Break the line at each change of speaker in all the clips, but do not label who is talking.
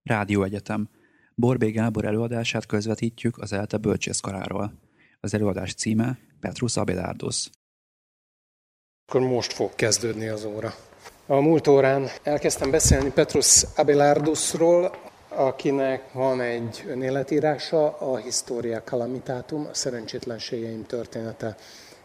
Rádióegyetem. Borbély Gábor előadását közvetítjük az ELTE bölcsészkaráról. Az előadás címe Petrus Abelardus.
Akkor most fog kezdődni az óra. A múlt órán elkezdtem beszélni Petrus Abelardusról, akinek van egy önéletírása, a Historia Calamitatum, a szerencsétlenségeim története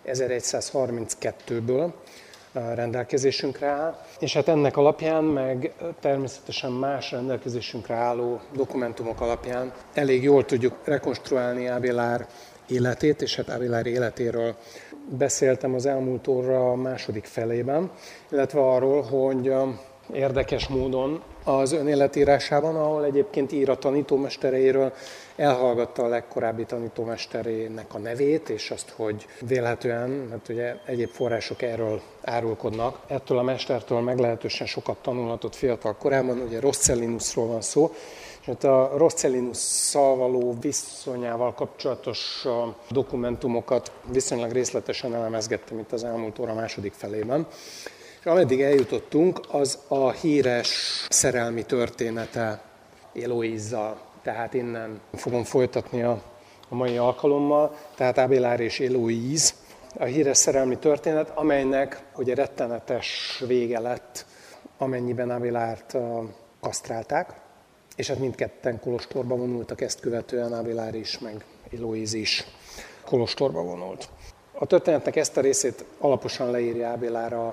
1132-ből rendelkezésünkre áll. És hát ennek alapján, meg természetesen más rendelkezésünkre álló dokumentumok alapján elég jól tudjuk rekonstruálni Abélard életét, és hát Abélard életéről beszéltem az elmúlt óra második felében, illetve arról, hogy érdekes módon az önéletírásában, ahol egyébként ír a tanítómestereiről, elhallgatta a legkorábbi tanítómesterének a nevét, és azt, hogy vélhetően, hát ugye egyéb források erről árulkodnak. Ettől a mestertől meglehetősen sokat tanulhatott fiatal korában, ugye Roscellinusról van szó, és hát a Roscellinusszal való viszonyával kapcsolatos dokumentumokat viszonylag részletesen elemezgettem itt az elmúlt óra második felében. És ameddig eljutottunk, az a híres szerelmi története Héloïse-zal. Tehát innen fogom folytatni a mai alkalommal. Tehát Abélard és Héloïse, a híres szerelmi történet, amelynek ugye rettenetes vége lett, amennyiben Abélardt kasztrálták, és hát mindketten kolostorba vonultak, ezt követően Abélard is, meg Héloïse is kolostorba vonult. A történetnek ezt a részét alaposan leírja Abélard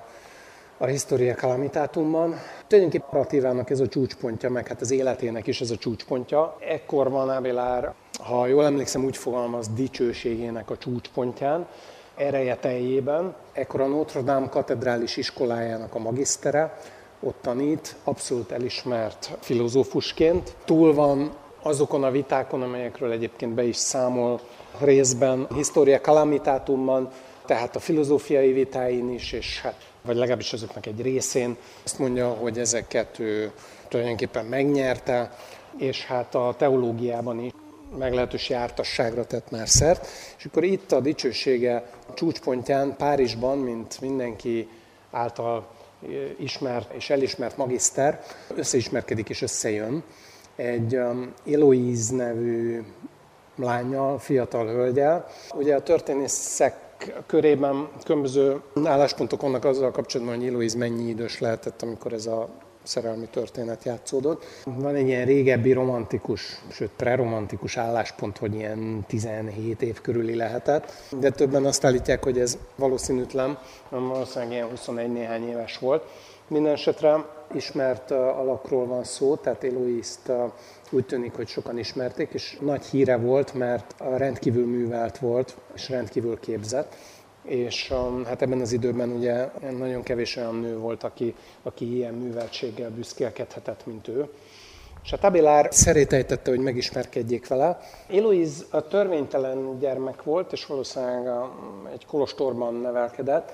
a Historia Calamitatumban. Tulajdonképpen narratívának ez a csúcspontja, meg hát az életének is ez a csúcspontja. Ekkor van Abélard, ha jól emlékszem, úgy fogalmaz, dicsőségének a csúcspontján, ereje teljében. Ekkor a Notre Dame katedrális iskolájának a magisztere, ott tanít, abszolút elismert filozófusként. Túl van azokon a vitákon, amelyekről egyébként be is számol részben Historia Calamitatumban, tehát a filozófiai vitáin is, és hát, vagy legalábbis azoknak egy részén. Azt mondja, hogy ezeket ő tulajdonképpen megnyerte, és hát a teológiában is meglehetős jártasságra tett már szert. És akkor itt a dicsősége csúcspontján, Párizsban, mint mindenki által ismert és elismert magiszter, összeismerkedik és összejön egy Héloïse nevű lánnyal, fiatal hölgyel. Ugye a történészek körében különböző álláspontok vannak azzal kapcsolatban, hogy Héloïse mennyi idős lehetett, amikor ez a szerelmi történet játszódott. Van egy ilyen régebbi romantikus, sőt preromantikus álláspont, hogy ilyen 17 év körüli lehetett, de többen azt állítják, hogy ez valószínűtlen, valószínűleg ilyen 21 néhány éves volt. Minden esetre ismert alakról van szó, tehát Héloïse-t úgy tűnik, hogy sokan ismerték, és nagy híre volt, mert rendkívül művelt volt, és rendkívül képzett. És hát ebben az időben ugye nagyon kevés olyan nő volt, aki ilyen műveltséggel büszkélkedhetett, mint ő. És hát Abélard szerétejtette, hogy megismerkedjék vele. Héloïse a törvénytelen gyermek volt, és valószínűleg egy kolostorban nevelkedett,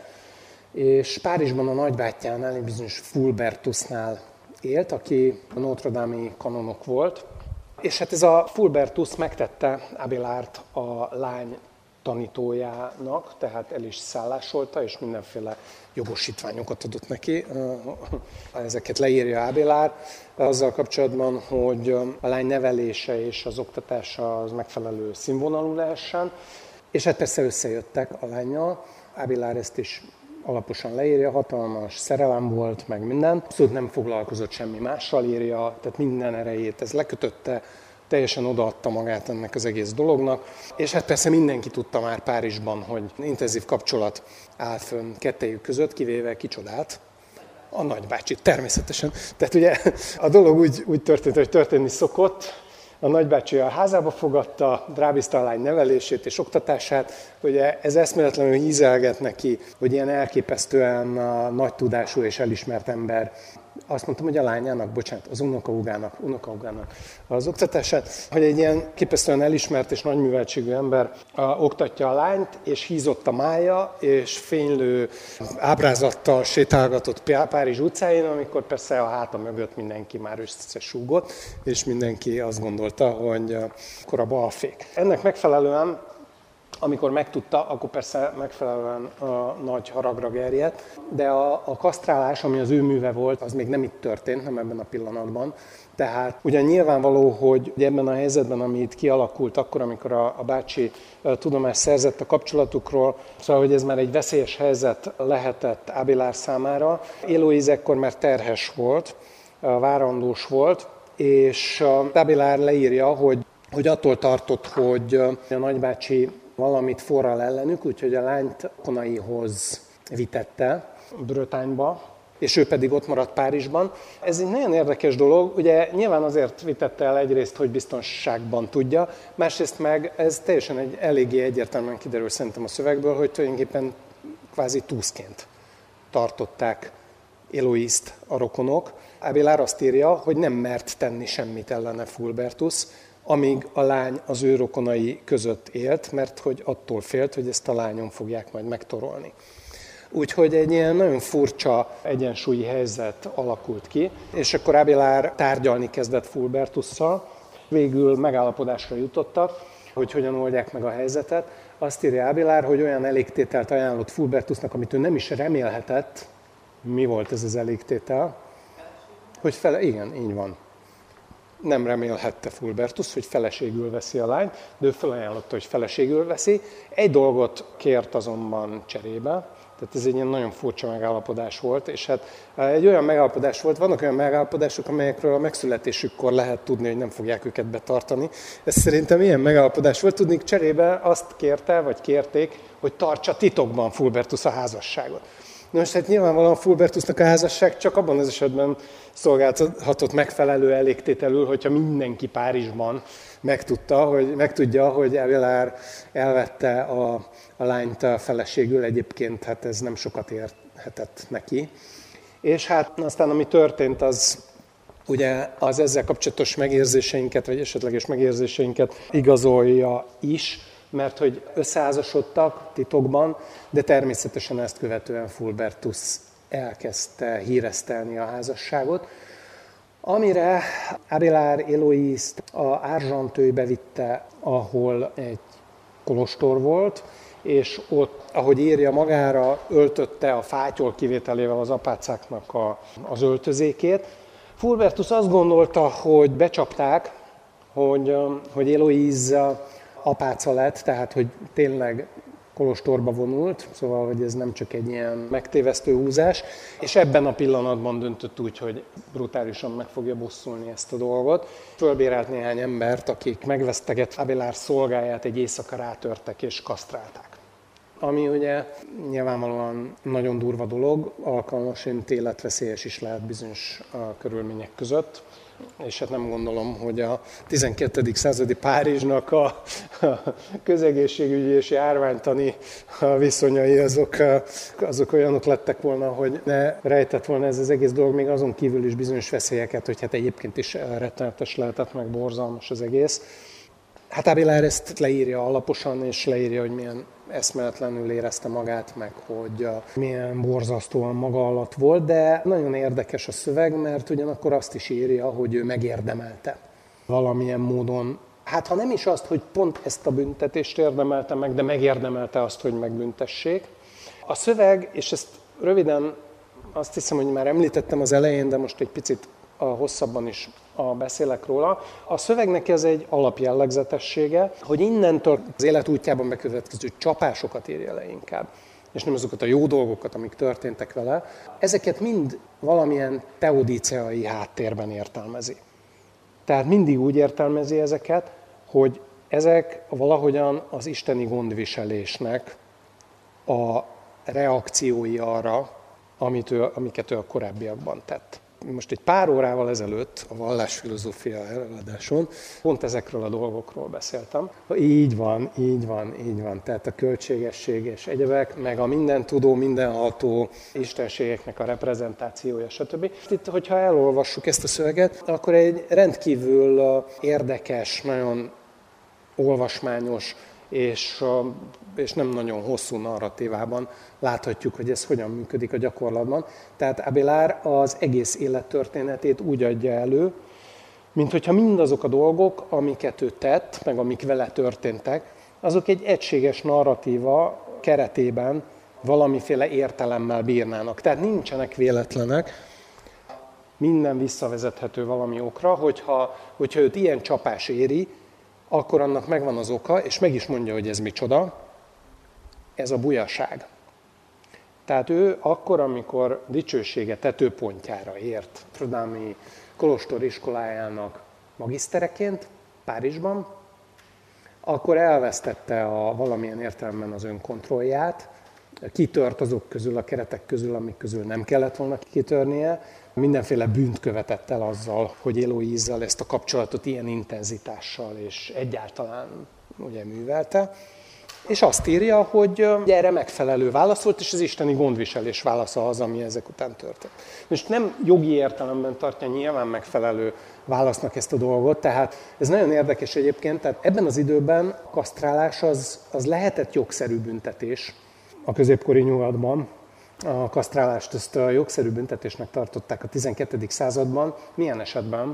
és Párizsban a nagybátyjánál, egy bizonyos Fulbertusnál élt, aki a Notre Dame-i kanonok volt. És hát ez a Fulbertus megtette Abélardt a lány tanítójának, tehát el is szállásolta, és mindenféle jogosítványokat adott neki. Ezeket leírja Abélard azzal kapcsolatban, hogy a lány nevelése és az oktatása az megfelelő színvonalú lehessen. És hát persze összejöttek a lánnyal. Abélard ezt is alaposan leírja, hatalmas szerelem volt, meg minden. Abszolút nem foglalkozott semmi mással, írja, tehát minden erejét ez lekötötte, teljesen odaadta magát ennek az egész dolognak. És hát persze mindenki tudta már Párizsban, hogy intenzív kapcsolat áll fönn kettejük között, kivéve kicsodát, a nagybácsit természetesen. Tehát ugye a dolog úgy történt, hogy történni szokott. A nagybácsi a házába fogadta, rábízta a lány nevelését és oktatását. Ugye ez eszméletlenül hízelget neki, hogy ilyen elképesztően nagy tudású és elismert ember. Azt mondtam, hogy a lányának, bocsánat, az unokahúgának az oktatását, hogy egy ilyen képesztően elismert és nagyműveltségű ember oktatja a lányt, és hízott a mája, és fénylő ábrázattal sétálgatott Párizs utcáin, amikor persze a háta mögött mindenki már összesúgott, és mindenki azt gondolta, hogy akkor a balfék. Ennek megfelelően Amikor megtudta, akkor persze megfelelően nagy haragra gerjedt, de a kasztrálás, ami az ő műve volt, az még nem itt történt, nem ebben a pillanatban. Tehát ugyan nyilvánvaló, hogy ebben a helyzetben, ami itt kialakult akkor, amikor a bácsi tudomást szerzett a kapcsolatukról, szóval, hogy ez már egy veszélyes helyzet lehetett Abélard számára. Héloïse ekkor már terhes volt, várandós volt, és Abélard leírja, hogy attól tartott, hogy a nagybácsi valamit forral ellenük, úgyhogy a lányt konaihoz vitette Bretagne-ba, és ő pedig ott maradt Párizsban. Ez egy nagyon érdekes dolog, ugye nyilván azért vitette el egyrészt, hogy biztonságban tudja, másrészt meg ez teljesen eléggé egyértelműen kiderül szerintem a szövegből, hogy tulajdonképpen kvázi túszként tartották Héloïse-t a rokonok. Abélard azt írja, hogy nem mert tenni semmit ellene Fulbertus, amíg a lány az ő rokonai között élt, mert hogy attól félt, hogy ezt a lányon fogják majd megtorolni. Úgyhogy egy ilyen nagyon furcsa egyensúlyi helyzet alakult ki, és akkor Abélard tárgyalni kezdett Fulbertusszal. Végül megállapodásra jutottak, hogy hogyan oldják meg a helyzetet. Azt írja Abélard, hogy olyan elégtételt ajánlott Fulbertusnak, amit ő nem is remélhetett. Mi volt ez az elégtétel? Hogy igen, így van. Nem remélhette Fulbertus, hogy feleségül veszi a lányt, de ő felajánlotta, hogy feleségül veszi. Egy dolgot kért azonban cserébe, tehát ez egy ilyen nagyon furcsa megállapodás volt, és hát egy olyan megállapodás volt, vannak olyan megállapodások, amelyekről a megszületésükkor lehet tudni, hogy nem fogják őket betartani. Ez szerintem ilyen megállapodás volt, tudni, cserébe azt kérte, vagy kérték, hogy tartsa titokban Fulbertus a házasságot. Most hát nyilvánvalóan Fulbertusnak a házasság csak abban az esetben szolgálhatott megfelelő elégtételül, hogyha mindenki Párizsban megtudja, hogy Abélard elvette a lányt feleségül, egyébként hát ez nem sokat érhetett neki. És hát aztán ami történt, az ugye az ezzel kapcsolatos megérzéseinket, vagy esetleges megérzéseinket igazolja is, mert hogy összeházasodtak titokban, de természetesen ezt követően Fulbertus elkezdte híresztelni a házasságot, amire Abélard Héloïse-t a Argenteuilbe vitte, ahol egy kolostor volt, és ott, ahogy írja, magára öltötte a fátyol kivételével az apácáknak az öltözékét. Fulbertus azt gondolta, hogy becsapták, hogy Héloïse apáca lett, tehát hogy tényleg kolostorba vonult, szóval, hogy ez nem csak egy ilyen megtévesztő húzás, és ebben a pillanatban döntött úgy, hogy brutálisan meg fogja bosszulni ezt a dolgot. Fölbérelt néhány embert, akik megveszteget Abélard szolgáját, egy éjszaka rátörtek és kasztrálták. Ami ugye nyilvánvalóan nagyon durva dolog, alkalmasint életveszélyes is lehet bizonyos körülmények között. És hát nem gondolom, hogy a 12. századi Párizsnak a közegészségügyi és járványtani viszonyai azok olyanok lettek volna, hogy ne rejtett volna ez az egész dolog, még azon kívül is bizonyos veszélyeket, hogy hát egyébként is rettenetes lehetett, meg borzalmas az egész. Hát Abélard ezt leírja alaposan, és leírja, hogy milyen eszméletlenül érezte magát, meg hogy milyen borzasztóan maga alatt volt, de nagyon érdekes a szöveg, mert ugyanakkor azt is írja, hogy ő megérdemelte valamilyen módon. Hát ha nem is azt, hogy pont ezt a büntetést érdemelte meg, de megérdemelte azt, hogy megbüntessék. A szöveg, és ezt röviden azt hiszem, hogy már említettem az elején, de most egy picit hosszabban is beszélek róla. A szövegnek ez egy alapjellegzetessége, hogy innentől az élet útjában bekövetkező csapásokat írja le inkább, és nem azokat a jó dolgokat, amik történtek vele, ezeket mind valamilyen teodíceai háttérben értelmezi. Tehát mindig úgy értelmezi ezeket, hogy ezek valahogyan az isteni gondviselésnek a reakciói arra, amiket ő a korábbiakban tett. Most egy pár órával ezelőtt a vallásfilozófia előadáson pont ezekről a dolgokról beszéltem. Így van. Tehát a költségesség és egyebek, meg a mindentudó, mindenható istenségeknek a reprezentációja, stb. Itt, hogyha elolvassuk ezt a szöveget, akkor egy rendkívül érdekes, nagyon olvasmányos és nem nagyon hosszú narratívában láthatjuk, hogy ez hogyan működik a gyakorlatban. Tehát Abélard az egész élettörténetét úgy adja elő, mint hogyha mindazok a dolgok, amiket ő tett, meg amik vele történtek, azok egy egységes narratíva keretében valamiféle értelemmel bírnának. Tehát nincsenek véletlenek, minden visszavezethető valami okra, hogyha őt ilyen csapás éri, akkor annak megvan az oka, és meg is mondja, hogy ez micsoda, ez a bujaság. Tehát ő akkor, amikor dicsősége tetőpontjára ért Notre-Dame-i kolostor iskolájának magisztereként Párizsban, akkor elvesztette valamilyen értelemben az önkontrollját, kitört azok közül, a keretek közül, amik közül nem kellett volna kitörnie, mindenféle bűnt követett el azzal, hogy Héloïse-zal ezt a kapcsolatot ilyen intenzitással és egyáltalán ugye művelte. És azt írja, hogy erre megfelelő válasz volt, és az isteni gondviselés válasza az, ami ezek után történt. Most nem jogi értelemben tartja nyilván megfelelő válasznak ezt a dolgot, tehát ez nagyon érdekes egyébként, tehát ebben az időben a kasztrálás az lehetett jogszerű büntetés a középkori nyugatban. A kasztrálást ezt a jogszerű büntetésnek tartották a 12. században. Milyen esetben?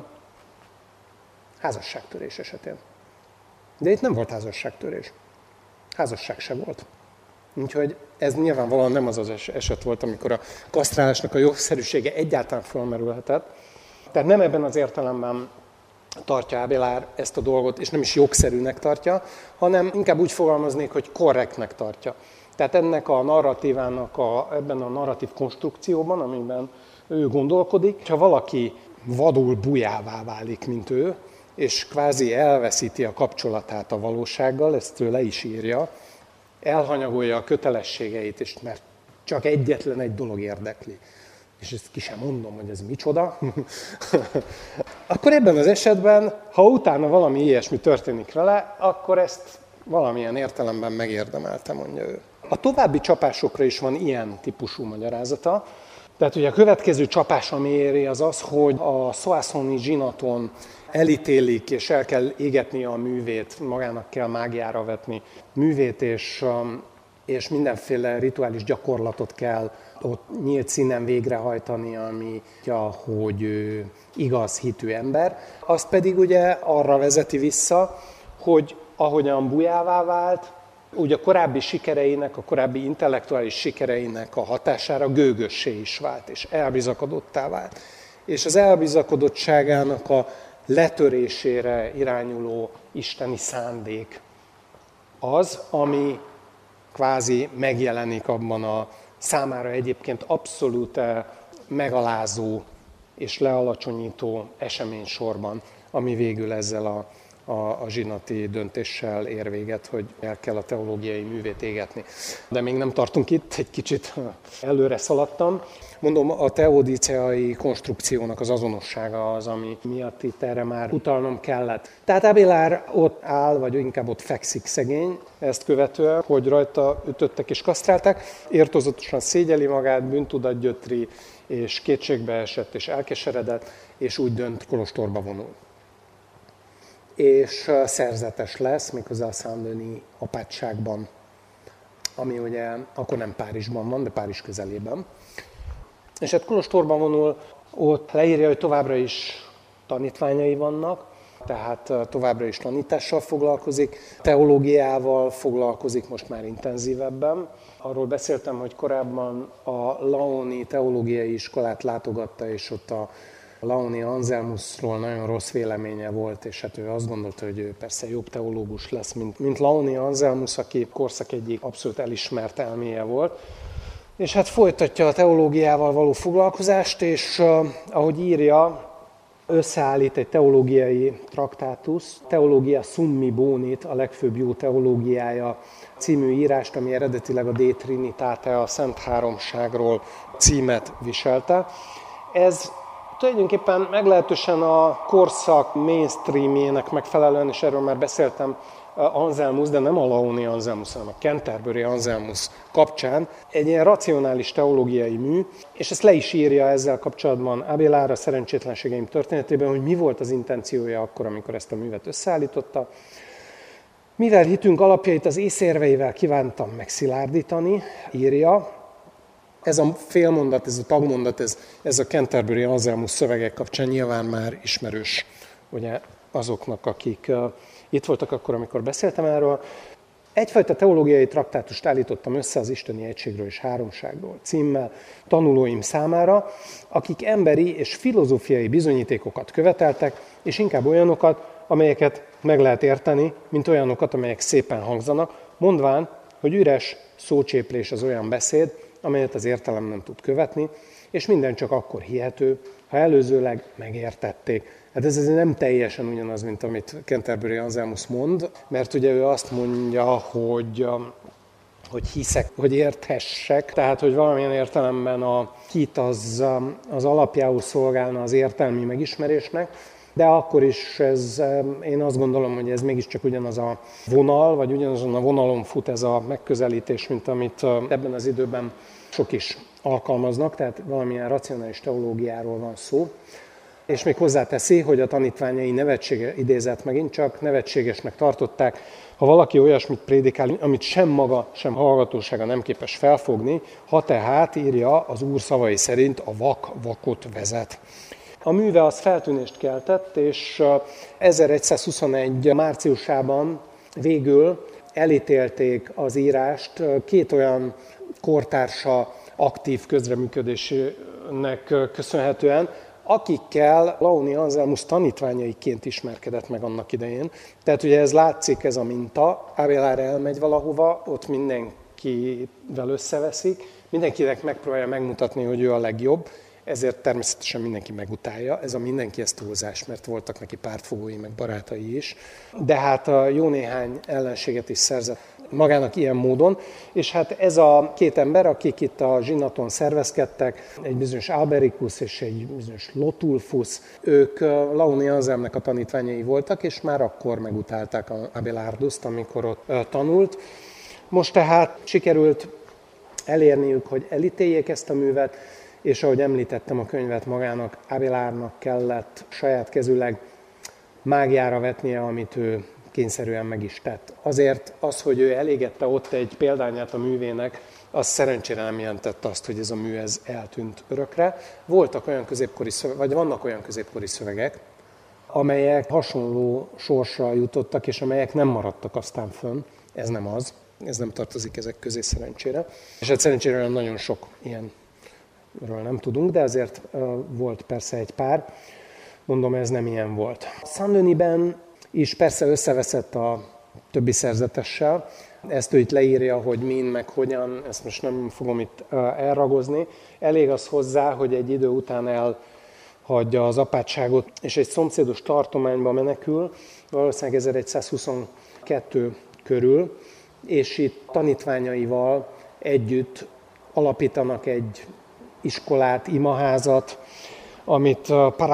Házasságtörés esetén. De itt nem volt házasságtörés. Házasság se volt. Úgyhogy ez nyilvánvalóan nem az eset volt, amikor a kasztrálásnak a jogszerűsége egyáltalán felmerülhetett. Tehát nem ebben az értelemben tartja Abélard ezt a dolgot, és nem is jogszerűnek tartja, hanem inkább úgy fogalmaznék, hogy korrektnek tartja. Tehát ennek a narratívának, ebben a narratív konstrukcióban, amiben ő gondolkodik, ha valaki vadul bujává válik, mint ő, és kvázi elveszíti a kapcsolatát a valósággal, ezt ő le is írja, elhanyagolja a kötelességeit, és mert csak egyetlen egy dolog érdekli, és ezt ki sem mondom, hogy ez micsoda, akkor ebben az esetben, ha utána valami ilyesmi történik vele, akkor ezt valamilyen értelemben megérdemelte, mondja ő. A további csapásokra is van ilyen típusú magyarázata. Tehát ugye a következő csapás, ami éri, az az, hogy a Soissoni zsinaton elítélik, és el kell égetni a művét, magának kell mágiára vetni művét, és mindenféle rituális gyakorlatot kell ott nyílt színen végrehajtani, ami, hogy igaz hitű ember. Azt pedig ugye arra vezeti vissza, hogy ahogyan bujává vált, úgy a korábbi sikereinek, a korábbi intellektuális sikereinek a hatására gőgössé is vált, és elbizakodottá vált. És az elbizakodottságának a letörésére irányuló isteni szándék az, ami kvázi megjelenik abban a számára egyébként abszolút megalázó és lealacsonyító eseménysorban, ami végül ezzel a zsinati döntéssel ér véget, hogy el kell a teológiai művét égetni. De még nem tartunk itt, egy kicsit előre szaladtam. Mondom, a teodíceai konstrukciónak az azonossága az, ami miatt itt erre már utalnom kellett. Tehát Abélard ott áll, vagy inkább ott fekszik szegény, ezt követően, hogy rajta ütöttek és kasztrálták, értozatosan szégyeli magát, bűntudat gyötri, és kétségbe esett, és elkeseredett, és úgy dönt, kolostorba vonul. És szerzetes lesz, méghozzá a Saint-Denis apátságban, ami ugye akkor nem Párizsban van, de Párizs közelében. És hát kolostorban vonul, ott leírja, hogy továbbra is tanítványai vannak, tehát továbbra is tanítással foglalkozik, teológiával foglalkozik most már intenzívebben. Arról beszéltem, hogy korábban a Laoni teológiai iskolát látogatta, és ott a Laoni Anselmusról nagyon rossz véleménye volt, és hát ő azt gondolta, hogy ő persze jobb teológus lesz, mint Laoni Anselmus, aki korszak egyik abszolút elismert elméje volt. És hát folytatja a teológiával való foglalkozást, és ahogy írja, összeállít egy teológiai traktátus, Theologia Summi Bonit, a legfőbb jó teológiája című írást, ami eredetileg a De Trinitate, a Szent Háromságról címet viselte. Ez tulajdonképpen meglehetősen a korszak mainstreamjének megfelelően, és erről már beszéltem, Anselmus, de nem a Laoni Anselmus, hanem a Canterbury Anselmus kapcsán egy ilyen racionális teológiai mű, és ezt le is írja ezzel kapcsolatban Abélard a Szerencsétlenségeim történetében, hogy mi volt az intenciója akkor, amikor ezt a művet összeállította. Mivel hitünk alapjait az észérveivel kívántam megszilárdítani, írja. Ez a félmondat, ez a tagmondat, ez a Canterbury Anselmus szövegek kapcsán nyilván már ismerős ugye, azoknak, akik itt voltak akkor, amikor beszéltem erről. Egyfajta teológiai traktátust állítottam össze az isteni egységről és háromságról címmel tanulóim számára, akik emberi és filozófiai bizonyítékokat követeltek, és inkább olyanokat, amelyeket meg lehet érteni, mint olyanokat, amelyek szépen hangzanak, mondván, hogy üres szócséplés az olyan beszéd, amelyet az értelem nem tud követni, és minden csak akkor hihető, ha előzőleg megértették. Hát ez nem teljesen ugyanaz, mint amit Canterbury Anselmus mond, mert ugye ő azt mondja, hogy hiszek, hogy érthessek, tehát hogy valamilyen értelemben a hit az alapjául szolgálna az értelmi megismerésnek, de akkor is én azt gondolom, hogy ez mégiscsak ugyanaz a vonal, vagy ugyanazon a vonalon fut ez a megközelítés, mint amit ebben az időben sok is alkalmaznak, tehát valamilyen racionális teológiáról van szó. És még hozzáteszi, hogy a tanítványai idézet megint csak nevetségesnek tartották, ha valaki olyasmit prédikál, amit sem maga, sem hallgatósága nem képes felfogni, ha tehát, írja az Úr szavai szerint, a vak vakot vezet. A műve az feltűnést keltett, és 1121. márciusában végül elítélték az írást két olyan kortársa aktív közreműködésének köszönhetően, akikkel Launi Anselmus tanítványaiként ismerkedett meg annak idején. Tehát ugye ez látszik, ez a minta, Abélard elmegy valahova, ott mindenkivel összeveszik, mindenkinek megpróbálja megmutatni, hogy ő a legjobb, ezért természetesen mindenki megutálja. Ez a mindenki, ez túlzás, mert voltak neki pártfogói, meg barátai is. De hát jó néhány ellenséget is szerzett magának ilyen módon, és hát ez a két ember, akik itt a zsinaton szervezkedtek, egy bizonyos Albericus és egy bizonyos Lotulfus, ők Launi Anselmnek a tanítványai voltak, és már akkor megutálták Abelardust, amikor ott tanult. Most tehát sikerült elérniük, hogy elítéljék ezt a művet, és ahogy említettem, a könyvet magának, Abelardnak kellett saját kezűleg mágiára vetnie, amit ő kényszerűen meg is tett. Azért az, hogy ő elégette ott egy példányát a művének, az szerencsére nem jelentette azt, hogy ez a mű ez eltűnt örökre. Voltak olyan középkori szövegek, vagy vannak olyan középkori szövegek, amelyek hasonló sorsra jutottak, és amelyek nem maradtak aztán fönn. Ez nem az, ez nem tartozik ezek közé szerencsére. És hát szerencsére nagyon sok ilyenről nem tudunk, de azért volt persze egy pár. Mondom, ez nem ilyen volt. Saint-Denisben is persze összeveszett a többi szerzetessel. Ezt ő itt leírja, hogy min, meg hogyan, ezt most nem fogom itt elragozni. Elég az hozzá, hogy egy idő után elhagyja az apátságot, és egy szomszédos tartományba menekül, valószínűleg 1122 körül, és itt tanítványaival együtt alapítanak egy iskolát, imaházat, amit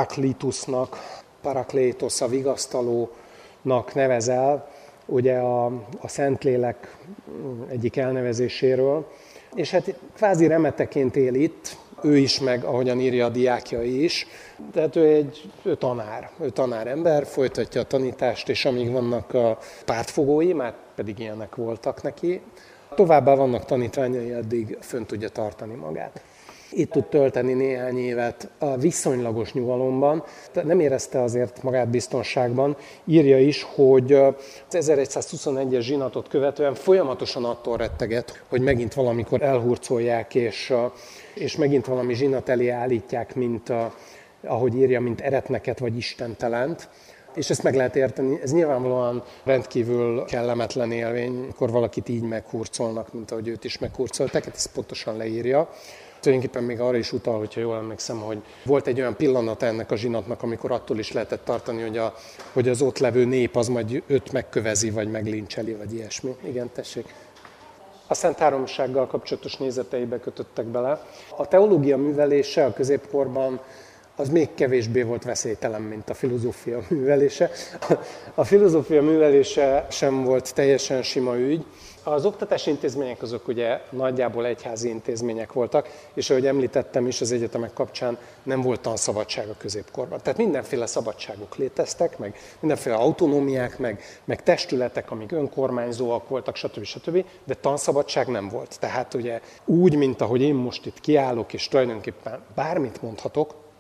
Paraklétos, a vigasztalónak nevezel, ugye a Szentlélek egyik elnevezéséről. És hát kvázi remeteként él itt, ő is, meg ahogyan írja a diákjai is. Tehát ő tanárember, folytatja a tanítást, és amíg vannak a pártfogói, már pedig ilyenek voltak neki, továbbá vannak tanítványai, addig fönn tudja tartani magát. Itt tud tölteni néhány évet a viszonylagos nyugalomban, nem érezte azért magát biztonságban. Írja is, hogy az 1121-es zsinatot követően folyamatosan attól retteget, hogy megint valamikor elhurcolják, és megint valami zsinat elé állítják, ahogy írja, mint eretneket vagy istentelent. És ezt meg lehet érteni, ez nyilvánvalóan rendkívül kellemetlen élmény, amikor valakit így meghurcolnak, mint ahogy őt is meghurcolták, ezt pontosan leírja. Tulajdonképpen még arra is utal, hogyha jól emlékszem, hogy volt egy olyan pillanat ennek a zsinatnak, amikor attól is lehetett tartani, hogy az ott levő nép az majd őt megkövezi, vagy meglincseli, vagy ilyesmi. Igen, tessék. A Szent Háromsággal kapcsolatos nézeteibe kötöttek bele. A teológia művelése a középkorban az még kevésbé volt veszélytelen, mint a filozófia művelése. A filozófia művelése sem volt teljesen sima ügy. Az oktatási intézmények azok ugye nagyjából egyházi intézmények voltak, és ahogy említettem is, az egyetemek kapcsán nem volt tanszabadság a középkorban. Tehát mindenféle szabadságok léteztek, meg mindenféle autonómiák, meg testületek, amik önkormányzóak voltak, stb. De tanszabadság nem volt. Tehát ugye úgy, mint ahogy én most itt kiállok, és tulajdonképpen bármit mondhatok,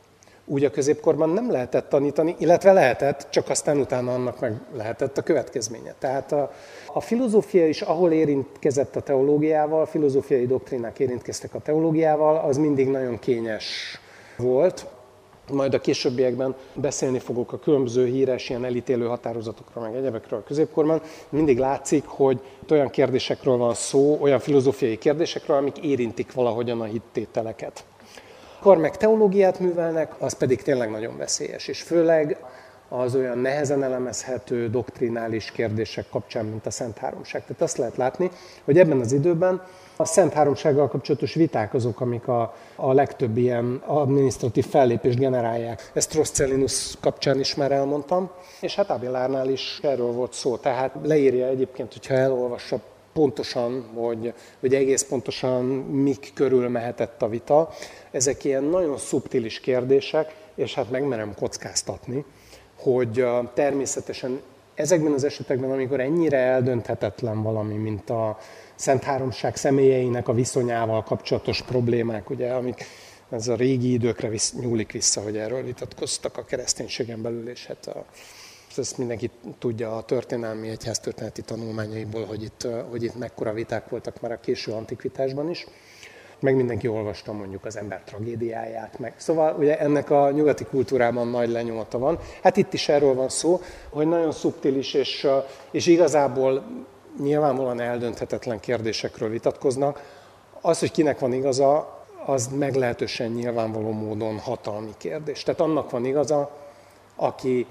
úgy a középkorban nem lehetett tanítani, illetve lehetett, csak aztán utána annak meg lehetett a következménye. Tehát a filozófia is, ahol érintkezett a teológiával, a filozófiai doktrínák érintkeztek a teológiával, az mindig nagyon kényes volt. Majd a későbbiekben beszélni fogok a különböző híres ilyen elítélő határozatokra, meg egyebekről a középkorban. Mindig látszik, hogy olyan kérdésekről van szó, olyan filozófiai kérdésekről, amik érintik valahogyan a hittételeket. Akkor meg teológiát művelnek, az pedig tényleg nagyon veszélyes, és főleg az olyan nehezen elemezhető doktrinális kérdések kapcsán, mint a Szent Háromság. Tehát azt lehet látni, hogy ebben az időben a Szent Háromsággal kapcsolatos viták azok, amik a legtöbb ilyen adminisztratív fellépést generálják. Ezt Roscellinus kapcsán is már elmondtam, és hát Abélárnál is erről volt szó. Tehát leírja egyébként, hogyha elolvassa pontosan, hogy egész pontosan mik körül mehetett a vita. Ezek ilyen nagyon szubtilis kérdések, és hát megmerem kockáztatni, hogy természetesen ezekben az esetekben, amikor ennyire eldönthetetlen valami, mint a Szent Háromság személyeinek a viszonyával kapcsolatos problémák, ugye, amik ez a régi időkre nyúlik vissza, hogy erről vitatkoztak a kereszténységen belül, és hát ezt mindenki tudja a történelmi egyháztörténeti tanulmányaiból, hogy itt mekkora viták voltak már a késő antikvitásban is. Meg mindenki olvasta mondjuk az ember tragédiáját, meg. Szóval ugye ennek a nyugati kultúrában nagy lenyomata van. Hát itt is erről van szó, hogy nagyon szubtilis és igazából nyilvánvalóan eldönthetetlen kérdésekről vitatkoznak. Az, hogy kinek van igaza, az meglehetősen nyilvánvaló módon hatalmi kérdés. Tehát annak van igaza, aki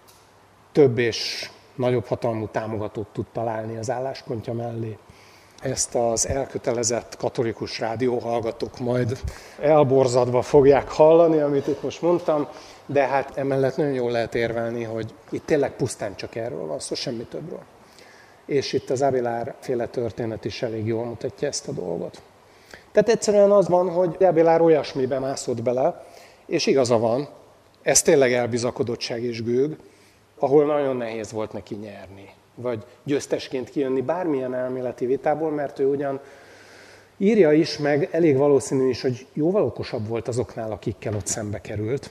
több és nagyobb hatalmú támogatót tud találni az álláspontja mellé. Ezt az elkötelezett katolikus rádióhallgatók majd elborzadva fogják hallani, amit itt most mondtam, de hát emellett nagyon jól lehet érvelni, hogy itt tényleg pusztán csak erről van szó, semmi többről. És itt az Abélár féle történet is elég jól mutatja ezt a dolgot. Tehát egyszerűen az van, hogy Abélár olyasmibe mászott bele, és igaza van, ez tényleg elbizakodottság és gőg, ahol nagyon nehéz volt neki nyerni, vagy győztesként kijönni bármilyen elméleti vitából, mert ő ugyan írja is, meg elég valószínű is, hogy jóval okosabb volt azoknál, akikkel ott szembe került,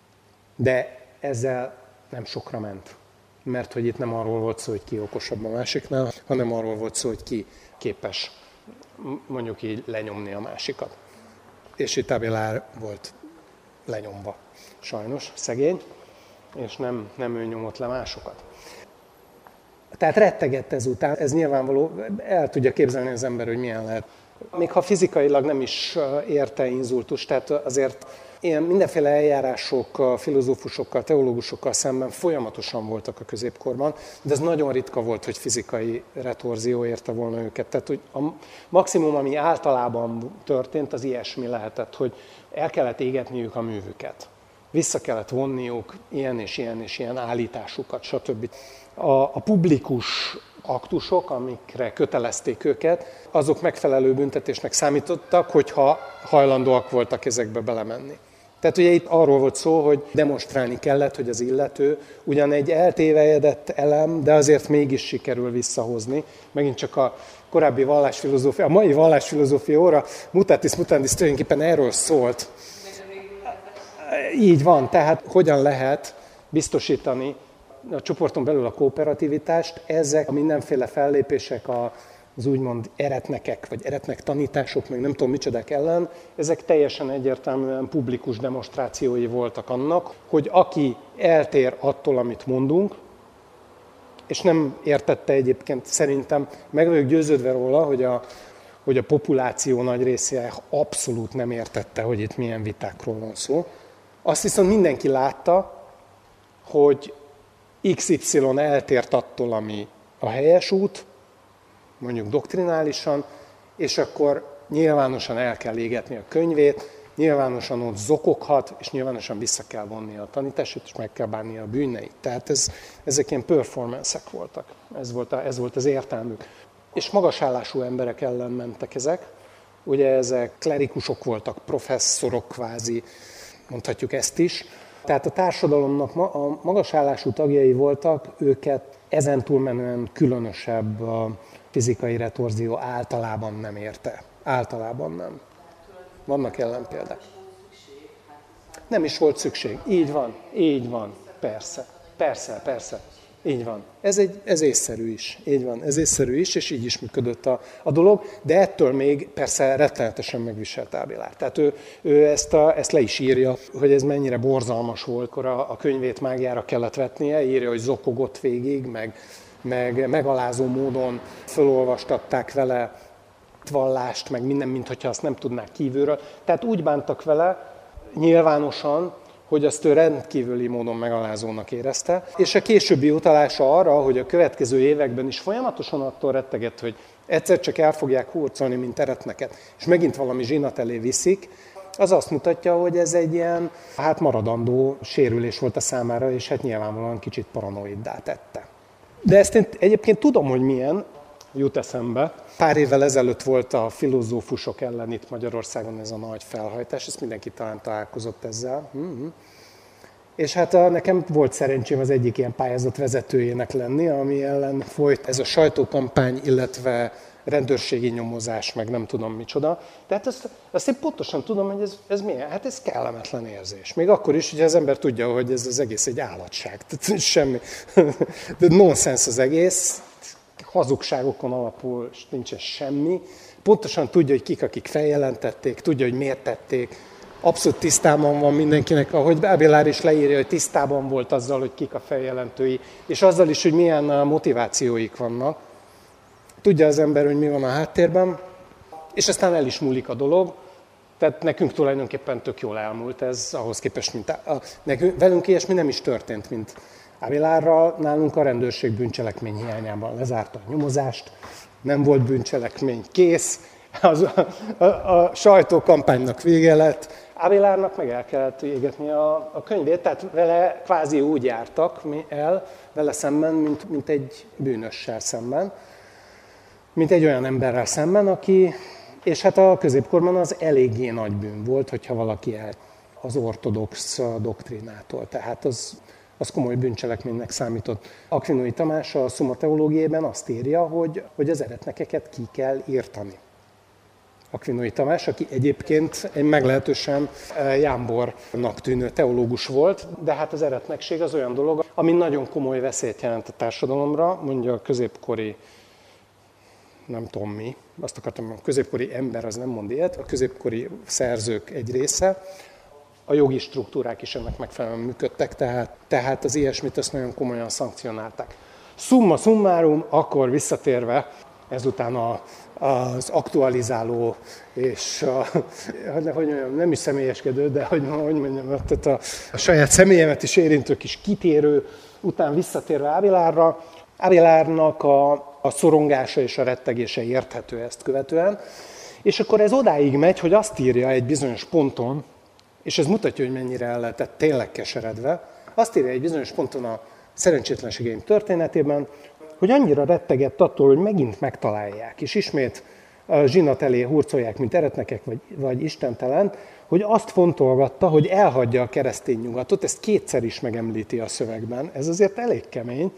de ezzel nem sokra ment. Mert hogy itt nem arról volt szó, hogy ki okosabb a másiknál, hanem arról volt szó, hogy ki képes mondjuk így lenyomni a másikat. És itt Abélár volt lenyomva, sajnos, szegény, és nem ő nyomott le másokat. Tehát rettegett ezután, ez nyilvánvaló, el tudja képzelni az ember, hogy milyen lehet. Még ha fizikailag nem is érte inzultus, tehát azért ilyen mindenféle eljárások filozófusokkal, teológusokkal szemben folyamatosan voltak a középkorban, de ez nagyon ritka volt, hogy fizikai retorzió érte volna őket. Tehát hogy a maximum, ami általában történt, az ilyesmi lehetett, hogy el kellett égetniük a művüket. Vissza kellett vonniuk ilyen és ilyen és ilyen állításukat, stb. A publikus aktusok, amikre kötelezték őket, azok megfelelő büntetésnek számítottak, hogyha hajlandóak voltak ezekbe belemenni. Tehát ugye itt arról volt szó, hogy demonstrálni kellett, hogy az illető ugyan egy eltévejedett elem, de azért mégis sikerül visszahozni. Megint csak a korábbi vallásfilozófia, a mai vallásfilozófia óra mutatis mutandis tulajdonképpen erről szólt. Így van, tehát hogyan lehet biztosítani a csoporton belül a kooperativitást, ezek a mindenféle fellépések az úgymond eretnekek, vagy eretnek tanítások, meg nem tudom micsodák ellen, ezek teljesen egyértelműen publikus demonstrációi voltak annak, hogy aki eltér attól, amit mondunk, és nem értette egyébként szerintem, meg vagyok győződve róla, hogy a populáció nagy része abszolút nem értette, hogy itt milyen vitákról van szó. Azt viszont mindenki látta, hogy XY eltért attól, ami a helyes út, mondjuk doktrinálisan, és akkor nyilvánosan el kell égetni a könyvét, nyilvánosan ott zokoghat, és nyilvánosan vissza kell vonni a tanítását, és meg kell bánni a bűneit. Tehát ezek ilyen performance-ek voltak. Ez volt az értelmük. És magasállású emberek ellen mentek ezek. Ugye ezek klerikusok voltak, professzorok kvázi, mondhatjuk ezt is. Tehát a társadalomnak a magasállású tagjai voltak, őket ezen túlmenően különösebb fizikai retorzió általában nem érte. Általában nem. Vannak ellenpéldák. Nem is volt szükség. Így van, persze. Így van. Ez észszerű is. Így van, ez észszerű is, és így is működött a dolog, de ettől még persze rettenetesen megviselt Abélard. Tehát ő ezt le is írja, hogy ez mennyire borzalmas volt, akkor a könyvét mágiára kellett vetnie, írja, hogy zokogott végig, meg megalázó módon fölolvastatták vele vallást, meg minden, mintha azt nem tudnák kívülről. Tehát úgy bántak vele nyilvánosan, hogy azt ő rendkívüli módon megalázónak érezte, és a későbbi utalása arra, hogy a következő években is folyamatosan attól rettegett, hogy egyszer csak el fogják hurcolni, mint eretneket, és megint valami zsinat elé viszik, az azt mutatja, hogy ez egy ilyen maradandó sérülés volt a számára, és nyilvánvalóan kicsit paranoiddá tette. De ezt én egyébként tudom, hogy milyen, jut eszembe. Pár évvel ezelőtt volt a filozófusok ellen itt Magyarországon ez a nagy felhajtás, ezt mindenki talán találkozott ezzel. És nekem volt szerencsém az egyik ilyen pályázat vezetőjének lenni, ami ellen folyt ez a sajtókampány, illetve rendőrségi nyomozás, meg nem tudom micsoda. Tehát azt én pontosan tudom, hogy ez milyen. Hát ez kellemetlen érzés. Még akkor is, hogy az ember tudja, hogy ez az egész egy állatság. Tehát semmi. De nonsens az egész. Hazugságokon alapul, és nincsen semmi. Pontosan tudja, hogy kik, akik feljelentették, tudja, hogy miért tették. Abszolút tisztában van mindenkinek, ahogy Abélard is leírja, hogy tisztában volt azzal, hogy kik a feljelentői, és azzal is, hogy milyen motivációik vannak. Tudja az ember, hogy mi van a háttérben, és aztán el is múlik a dolog. Tehát nekünk tulajdonképpen tök jól elmúlt ez, ahhoz képest, mint velünk ilyesmi nem is történt, mint Abélardral. Nálunk a rendőrség bűncselekmény hiányában lezárta a nyomozást, nem volt bűncselekmény, kész, a sajtókampánynak vége lett. Abélardnak meg el kellett égetni a könyvét, tehát vele kvázi úgy jártak vele szemben, mint egy bűnössel szemben, mint egy olyan emberrel szemben, aki, és a középkorban az eléggé nagy bűn volt, hogyha valaki az ortodox doktrinától, tehát az komoly bűncselekménynek számított. Aquinói Tamás a Summa Theologiae-ben azt írja, hogy az eretnekeket ki kell írtani. Aquinói Tamás, aki egyébként egy meglehetősen jámbornak tűnő teológus volt, de az eretnekség az olyan dolog, ami nagyon komoly veszélyt jelent a társadalomra, mondja a középkori, nem tudom mi, azt akartam mondani, a középkori ember az nem mond ilyet, a középkori szerzők egy része, a jogi struktúrák is ennek megfelelően működtek, tehát az ilyesmit azt nagyon komolyan szankcionálták. Summa summarum, akkor visszatérve, ezután az aktualizáló és nem is személyeskedő, de hogy mondjam, tehát a saját személyemet is érintő kis kitérő után visszatérve Abélardra, Abélardnak a szorongása és a rettegése érthető ezt követően, és akkor ez odáig megy, hogy azt írja egy bizonyos ponton, és ez mutatja, hogy mennyire el lehetett tényleg keseredve, azt írja egy bizonyos ponton a szerencsétlenségeim történetében, hogy annyira rettegett attól, hogy megint megtalálják, és ismét zsinat elé hurcolják, mint eretnekek vagy istentelen, hogy azt fontolgatta, hogy elhagyja a keresztény nyugatot, ezt kétszer is megemlíti a szövegben, ez azért elég kemény,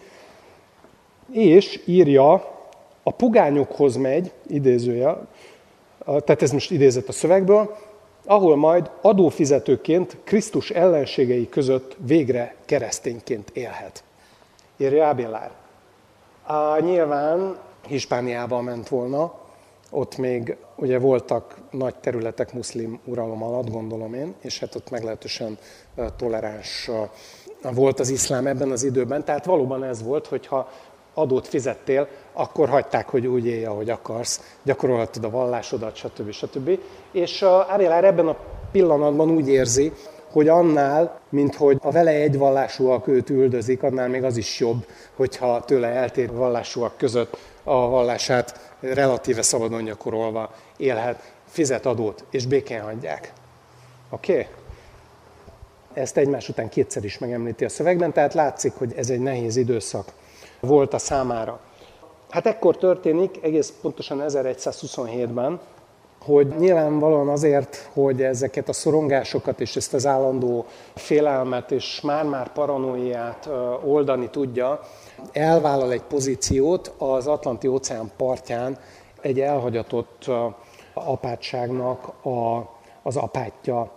és írja, a pogányokhoz megy, idézője, tehát ez most idézett a szövegből, ahol majd adófizetőként Krisztus ellenségei között végre keresztényként élhet. Írja Abélard. Nyilván Hispániába ment volna, ott még ugye voltak nagy területek muszlim uralom alatt, gondolom én, és ott meglehetősen toleráns volt az iszlám ebben az időben. Tehát valóban ez volt, hogyha adót fizettél, akkor hagyták, hogy úgy élj, ahogy akarsz, gyakorolhatod a vallásodat, stb. És Abélard ebben a pillanatban úgy érzi, hogy annál, mint hogy a vele egyvallásúak őt üldözik, annál még az is jobb, hogyha tőle eltérő vallásúak között a vallását relatíve szabadon gyakorolva élhet, fizet adót, és békén hagyják. Oké? Ezt egymás után kétszer is megemlíti a szövegben, tehát látszik, hogy ez egy nehéz időszak volt a számára. Ekkor történik, egész pontosan 1127-ben, hogy nyilvánvalóan azért, hogy ezeket a szorongásokat és ezt az állandó félelmet és már-már paranoiát oldani tudja, elvállal egy pozíciót az Atlanti-óceán partján egy elhagyatott apátságnak az apátja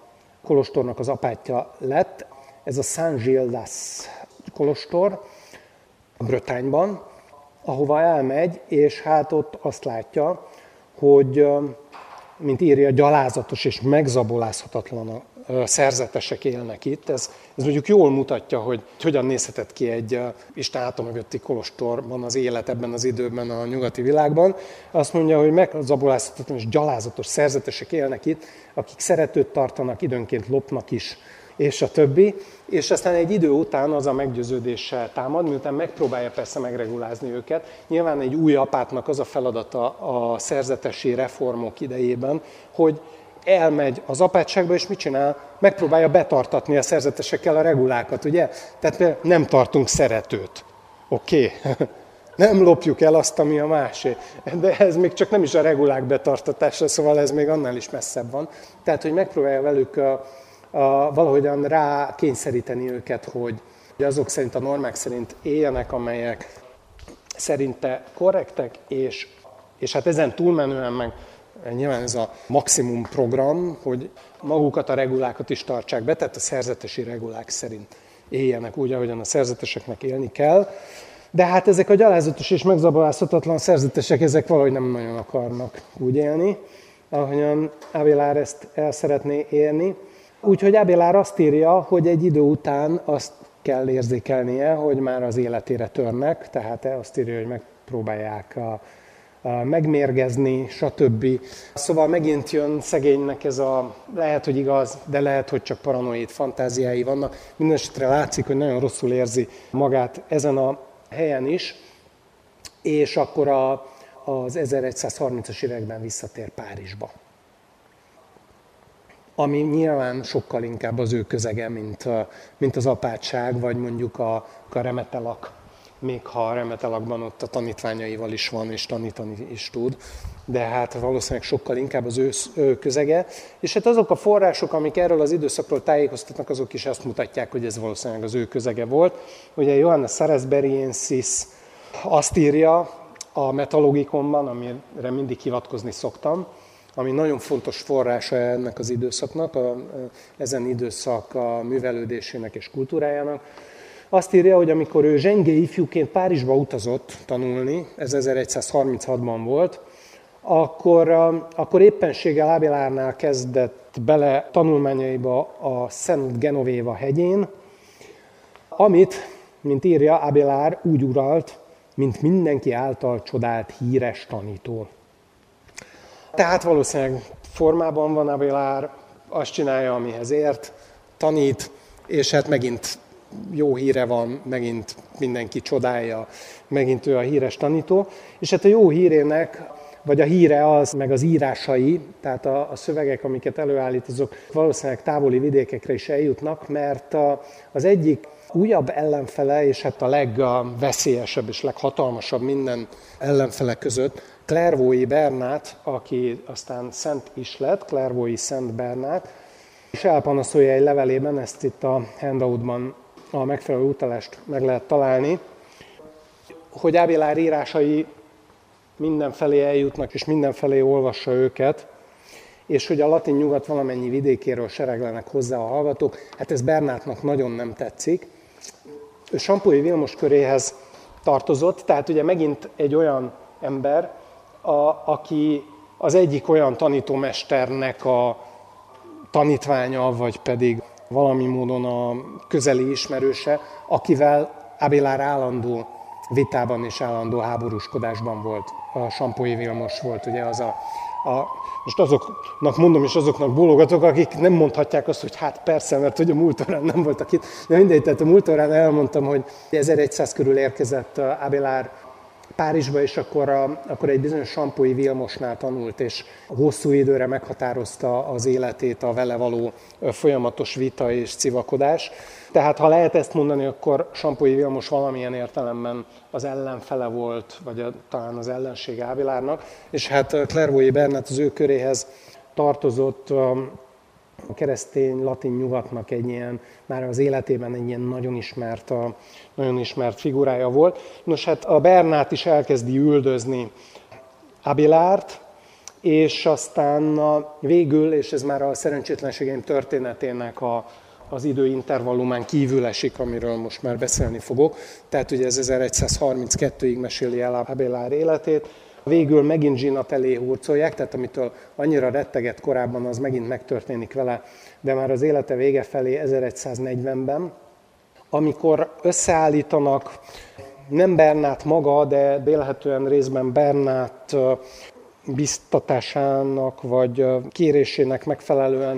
kolostornak az apátja lett. Ez a Saint Gildas kolostor a Bretagne-ban, ahova elmegy, és hát ott azt látja, hogy, mint írja, gyalázatos és megzabolázhatatlan szerzetesek élnek itt. Ez mondjuk jól mutatja, hogy hogyan nézhetett ki egy Isten háta mögötti kolostorban az élet ebben az időben a nyugati világban. Azt mondja, hogy megzabolázhatatlan és gyalázatos szerzetesek élnek itt, akik szeretőt tartanak, időnként lopnak is, és a többi. És aztán egy idő után az a meggyőződéssel támad, miután megpróbálja persze megregulázni őket. Nyilván egy új apátnak az a feladata a szerzetesi reformok idejében, hogy elmegy az apátságba, és mit csinál? Megpróbálja betartatni a szerzetesekkel a regulákat, ugye? Tehát nem tartunk szeretőt. Oké. Nem lopjuk el azt, ami a másé. De ez még csak nem is a regulák betartatása, szóval ez még annál is messzebb van. Tehát, hogy megpróbálja velük valahogyan rá kényszeríteni őket, hogy azok szerint, a normák szerint éljenek, amelyek szerinte korrektek, és hát ezen túlmenően meg nyilván ez a maximum program, hogy magukat a regulákat is tartsák be, tehát a szerzetesi regulák szerint éljenek úgy, ahogyan a szerzeteseknek élni kell. De hát ezek a gyalázatos és megzabolázhatatlan szerzetesek, ezek valahogy nem nagyon akarnak úgy élni, ahogyan Abélard ezt el szeretné érni. Úgyhogy Abélard azt írja, hogy egy idő után azt kell érzékelnie, hogy már az életére törnek, tehát azt írja, hogy megpróbálják megmérgezni, stb. Szóval megint jön szegénynek ez a, lehet, hogy igaz, de lehet, hogy csak paranoid fantáziái vannak. Mindenesetre látszik, hogy nagyon rosszul érzi magát ezen a helyen is, és akkor az 1130-as években visszatér Párizsba. Ami nyilván sokkal inkább az ő közege, mint az apátság, vagy mondjuk a remetelak. Még ha a remetelakban ott a tanítványaival is van, és tanítani is tud, de hát valószínűleg sokkal inkább az ő közege. És hát azok a források, amik erről az időszakról tájékoztatnak, azok is azt mutatják, hogy ez valószínűleg az ő közege volt. Ugye Johannes Saresberiensis azt írja a Metalogikonban, amire mindig hivatkozni szoktam, ami nagyon fontos forrása ennek az időszaknak, ezen időszak a művelődésének és kultúrájának. Azt írja, hogy amikor ő zsenge ifjúként Párizsba utazott tanulni, ez 1136-ban volt, akkor éppenséggel Abélardnál kezdett bele tanulmányaiba a Szent Genovéva hegyén, amit, mint írja, Abélard úgy uralt, mint mindenki által csodált híres tanító. Tehát valószínűleg formában van Abélard, azt csinálja, amihez ért, tanít, és hát megint jó híre van, megint mindenki csodálja, megint ő a híres tanító. És hát a jó hírének, vagy a híre az, meg az írásai, tehát a szövegek, amiket előállít, azok valószínűleg távoli vidékekre is eljutnak, mert az egyik újabb ellenfele, és hát a legveszélyesebb és leghatalmasabb minden ellenfele között, Clairvaux-i Bernát, aki aztán szent is lett, Clairvaux-i Szent Bernát, és elpanaszolja egy levelében, ezt itt a handoutban a megfelelő utalást meg lehet találni, hogy Abélard írásai mindenfelé eljutnak, és mindenfelé olvassa őket, és hogy a latin nyugat valamennyi vidékéről sereglenek hozzá a hallgatók. Hát ez Bernátnak nagyon nem tetszik. Ő Champuy Vilmos köréhez tartozott, tehát ugye megint egy olyan ember, aki az egyik olyan tanítómesternek a tanítványa, vagy pedig valami módon a közeli ismerőse, akivel Abélard állandó vitában és állandó háborúskodásban volt. A Champuy Vilmos volt ugye az most azoknak mondom, és azoknak bólogatok, akik nem mondhatják azt, hogy hát persze, mert hogy a múlt órán nem voltak itt. De mindegy, tehát a múlt órán elmondtam, hogy 1100 körül érkezett Abélard Párizsba, és akkor egy bizonyos Champuy Vilmosnál tanult, és hosszú időre meghatározta az életét a vele való folyamatos vita és civakodás. Tehát ha lehet ezt mondani, akkor Champuy Vilmos valamilyen értelemben az ellenfele volt, vagy talán az ellensége Abélardnak, és hát Clairvaux-i Bernát az ő köréhez tartozott a keresztény latin nyugatnak egy ilyen, már az életében egy ilyen nagyon ismert figurája volt. Nos, hát a Bernát is elkezdi üldözni Abélardt, és aztán végül, és ez már a szerencsétlenségeim történetének az időintervallumán kívül esik, amiről most már beszélni fogok. Tehát ugye ez 1132-ig meséli el Abélard életét. Végül megint zsinat elé hurcolják, tehát amitől annyira rettegett korábban, az megint megtörténik vele, de már az élete vége felé 1140-ben, amikor összeállítanak nem Bernát maga, de vélhetően részben Bernát biztatásának vagy kérésének megfelelően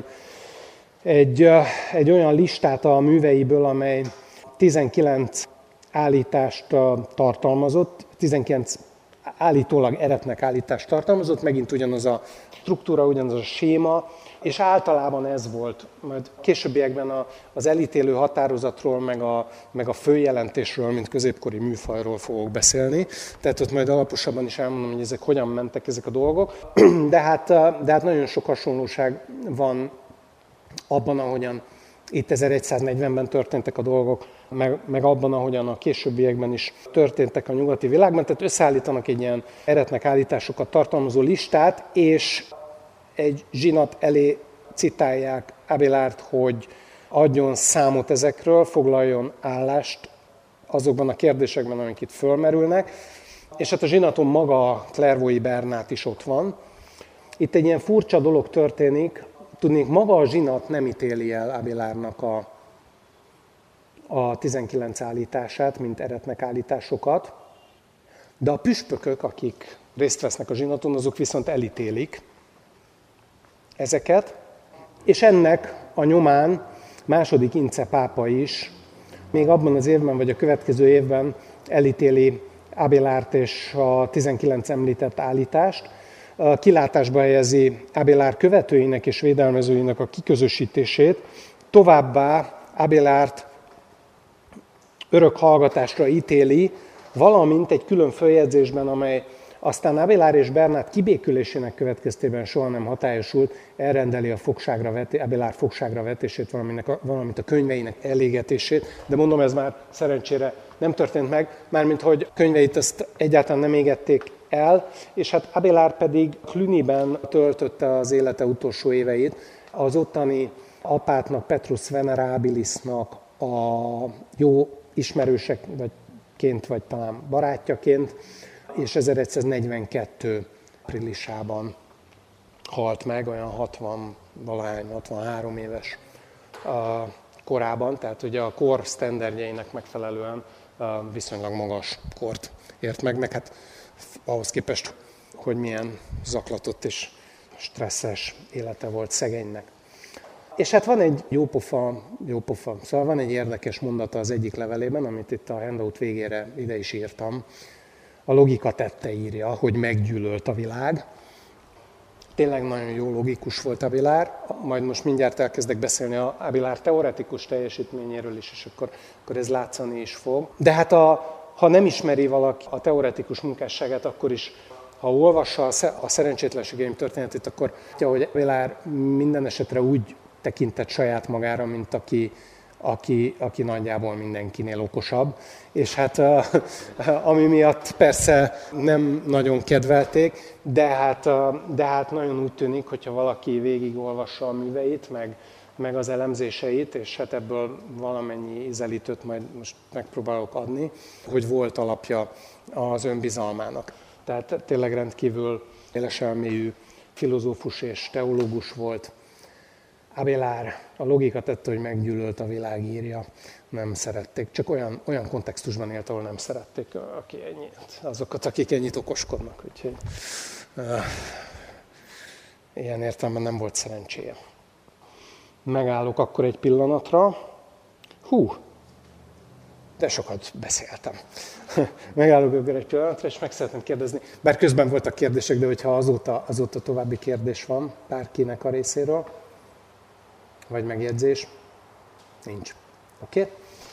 egy olyan listát a műveiből, amely 19 állítást tartalmazott, 19 állítólag eretnek állítást tartalmazott, megint ugyanaz a struktúra, ugyanaz a séma, és általában ez volt. Majd későbbiekben az elítélő határozatról, meg a följelentésről, mint középkori műfajról fogok beszélni. Tehát ott majd alaposabban is elmondom, hogy ezek hogyan mentek ezek a dolgok. De hát nagyon sok hasonlóság van abban, ahogyan itt 1140-ben történtek a dolgok, meg abban, ahogyan a későbbiekben is történtek a nyugati világban. Tehát összeállítanak egy ilyen eretnek állításokat tartalmazó listát, és egy zsinat elé citálják Abélardt, hogy adjon számot ezekről, foglaljon állást azokban a kérdésekben, amik itt fölmerülnek. És hát a zsinaton maga a Clairvaux-i Bernát is ott van. Itt egy ilyen furcsa dolog történik, tudnék, maga a zsinat nem ítéli el Abélardnak a 19 állítását, mint eretnek állításokat, de a püspökök, akik részt vesznek a zsinaton, azok viszont elítélik ezeket, és ennek a nyomán második Ince pápa is még abban az évben, vagy a következő évben elítéli Abélardt és a 19 említett állítást, kilátásba helyezi Abélard követőinek és védelmezőinek a kiközösítését, továbbá Abélardt örök hallgatásra ítéli, valamint egy külön följegyzésben, amely aztán Abélard és Bernát kibékülésének következtében soha nem hatályosult, elrendeli a Abélard fogságra vetését, valamint a könyveinek elégetését, de mondom, ez már szerencsére nem történt meg, mármint hogy könyveit ezt egyáltalán nem égették el, és hát Abélard pedig Clunyben töltötte az élete utolsó éveit, az ottani apátnak, Petrus Venerabilisnak a jó ismerőseként, vagy talán barátjaként, és 1142 áprilisában halt meg, olyan 63 éves korában, tehát ugye a kor sztenderdjeinek megfelelően viszonylag magas kort ért meg hát ahhoz képest, hogy milyen zaklatott és stresszes élete volt szegénynek. És hát van egy jópofa, szóval van egy érdekes mondata az egyik levelében, amit itt a handout végére ide is írtam. A logika tette írja, hogy meggyűlölt a világ. Tényleg nagyon jó logikus volt Abélard, majd most mindjárt elkezdek beszélni a Abélard teoretikus teljesítményéről is, és akkor ez látszani is fog. De hát ha nem ismeri valaki a teoretikus munkásságát, akkor is, ha olvassa a szerencsétlenségeim történetét, akkor hogy Abélard minden esetre úgy tekintett saját magára, mint aki nagyjából mindenkinél okosabb. És hát ami miatt persze nem nagyon kedvelték, de hát nagyon úgy tűnik, hogyha valaki végigolvassa a műveit, meg az elemzéseit, és hát ebből valamennyi ízelítőt majd most megpróbálok adni, hogy volt alapja az önbizalmának. Tehát tényleg rendkívül éles elmélyű filozófus és teológus volt. Abélard a logika tette, hogy meggyűlölt a világ, írja, nem szerették. Csak olyan kontextusban élt, ahol nem szerették azokat, akik ennyit okoskodnak. Úgyhogy ilyen értelemben nem volt szerencséje. Megállok akkor egy pillanatra. De sokat beszéltem. Megállok akkor egy pillanatra, és meg szeretném kérdezni, bár közben voltak kérdések, de hogyha azóta további kérdés van bárkinek a részéről, vagy megjegyzés, nincs. Oké?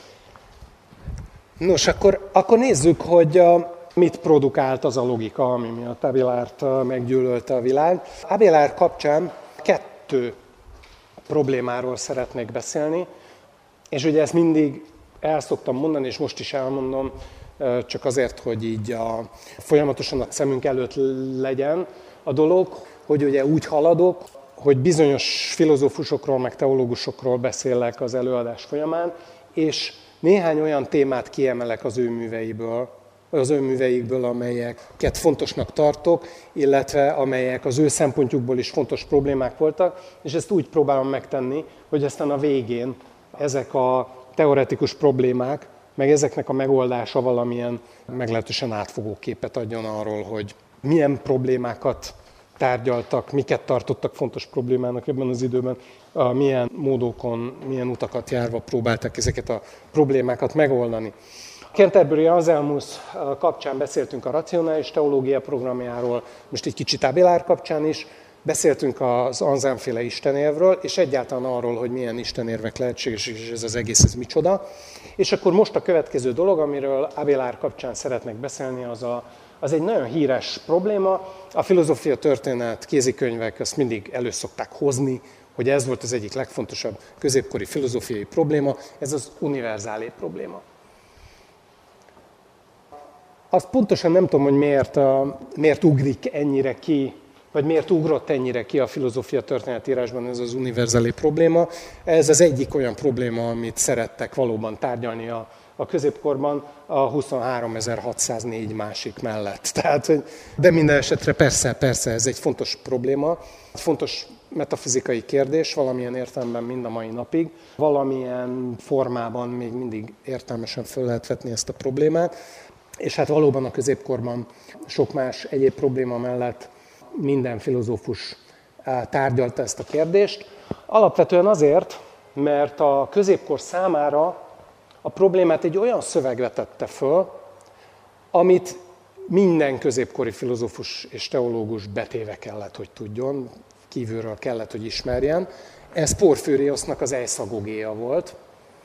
Nos, akkor nézzük, hogy mit produkált az a logika, ami miatt Abélard meggyűlölte a világ. Abélard kapcsán 2 problémáról szeretnék beszélni, és ugye ezt mindig el szoktam mondani, és most is elmondom, csak azért, hogy így folyamatosan a szemünk előtt legyen a dolog, hogy ugye úgy haladok, hogy bizonyos filozófusokról, meg teológusokról beszélek az előadás folyamán, és néhány olyan témát kiemelek az ő műveikből, amelyeket fontosnak tartok, illetve amelyek az ő szempontjukból is fontos problémák voltak, és ezt úgy próbálom megtenni, hogy aztán a végén ezek a teoretikus problémák, meg ezeknek a megoldása valamilyen meglehetősen átfogó képet adjon arról, hogy milyen problémákat tárgyaltak, miket tartottak fontos problémának ebben az időben, milyen módokon, milyen utakat járva próbálták ezeket a problémákat megoldani. Canterbury Anselmus kapcsán beszéltünk a racionális teológia programjáról, most egy kicsit Abélard kapcsán is, beszéltünk az Anselmféle istenérvről, és egyáltalán arról, hogy milyen istenérvek lehetséges, és ez az egész, ez micsoda. És akkor most a következő dolog, amiről Abélard kapcsán szeretnék beszélni, az egy nagyon híres probléma. A filozófia történet kézikönyvek ezt mindig elő szokták hozni, hogy ez volt az egyik legfontosabb középkori filozófiai probléma, ez az univerzálé probléma. Azt pontosan nem tudom, hogy miért ugrik ennyire ki, vagy miért ugrott ennyire ki a filozófia történetírásban ez az univerzálé probléma. Ez az egyik olyan probléma, amit szerettek valóban tárgyalni a középkorban a 23.604 másik mellett. Tehát, de minden esetre persze ez egy fontos probléma, egy fontos metafizikai kérdés, valamilyen értelemben mind a mai napig, valamilyen formában még mindig értelmesen föl lehet vetni ezt a problémát, és hát valóban a középkorban sok más egyéb probléma mellett minden filozófus tárgyalta ezt a kérdést. Alapvetően azért, mert a középkor számára a problémát egy olyan szöveg vetette föl, amit minden középkori filozófus és teológus betéve kellett, hogy tudjon, kívülről kellett, hogy ismerjen. Ez Porphyriosnak az Eiszagogéja volt,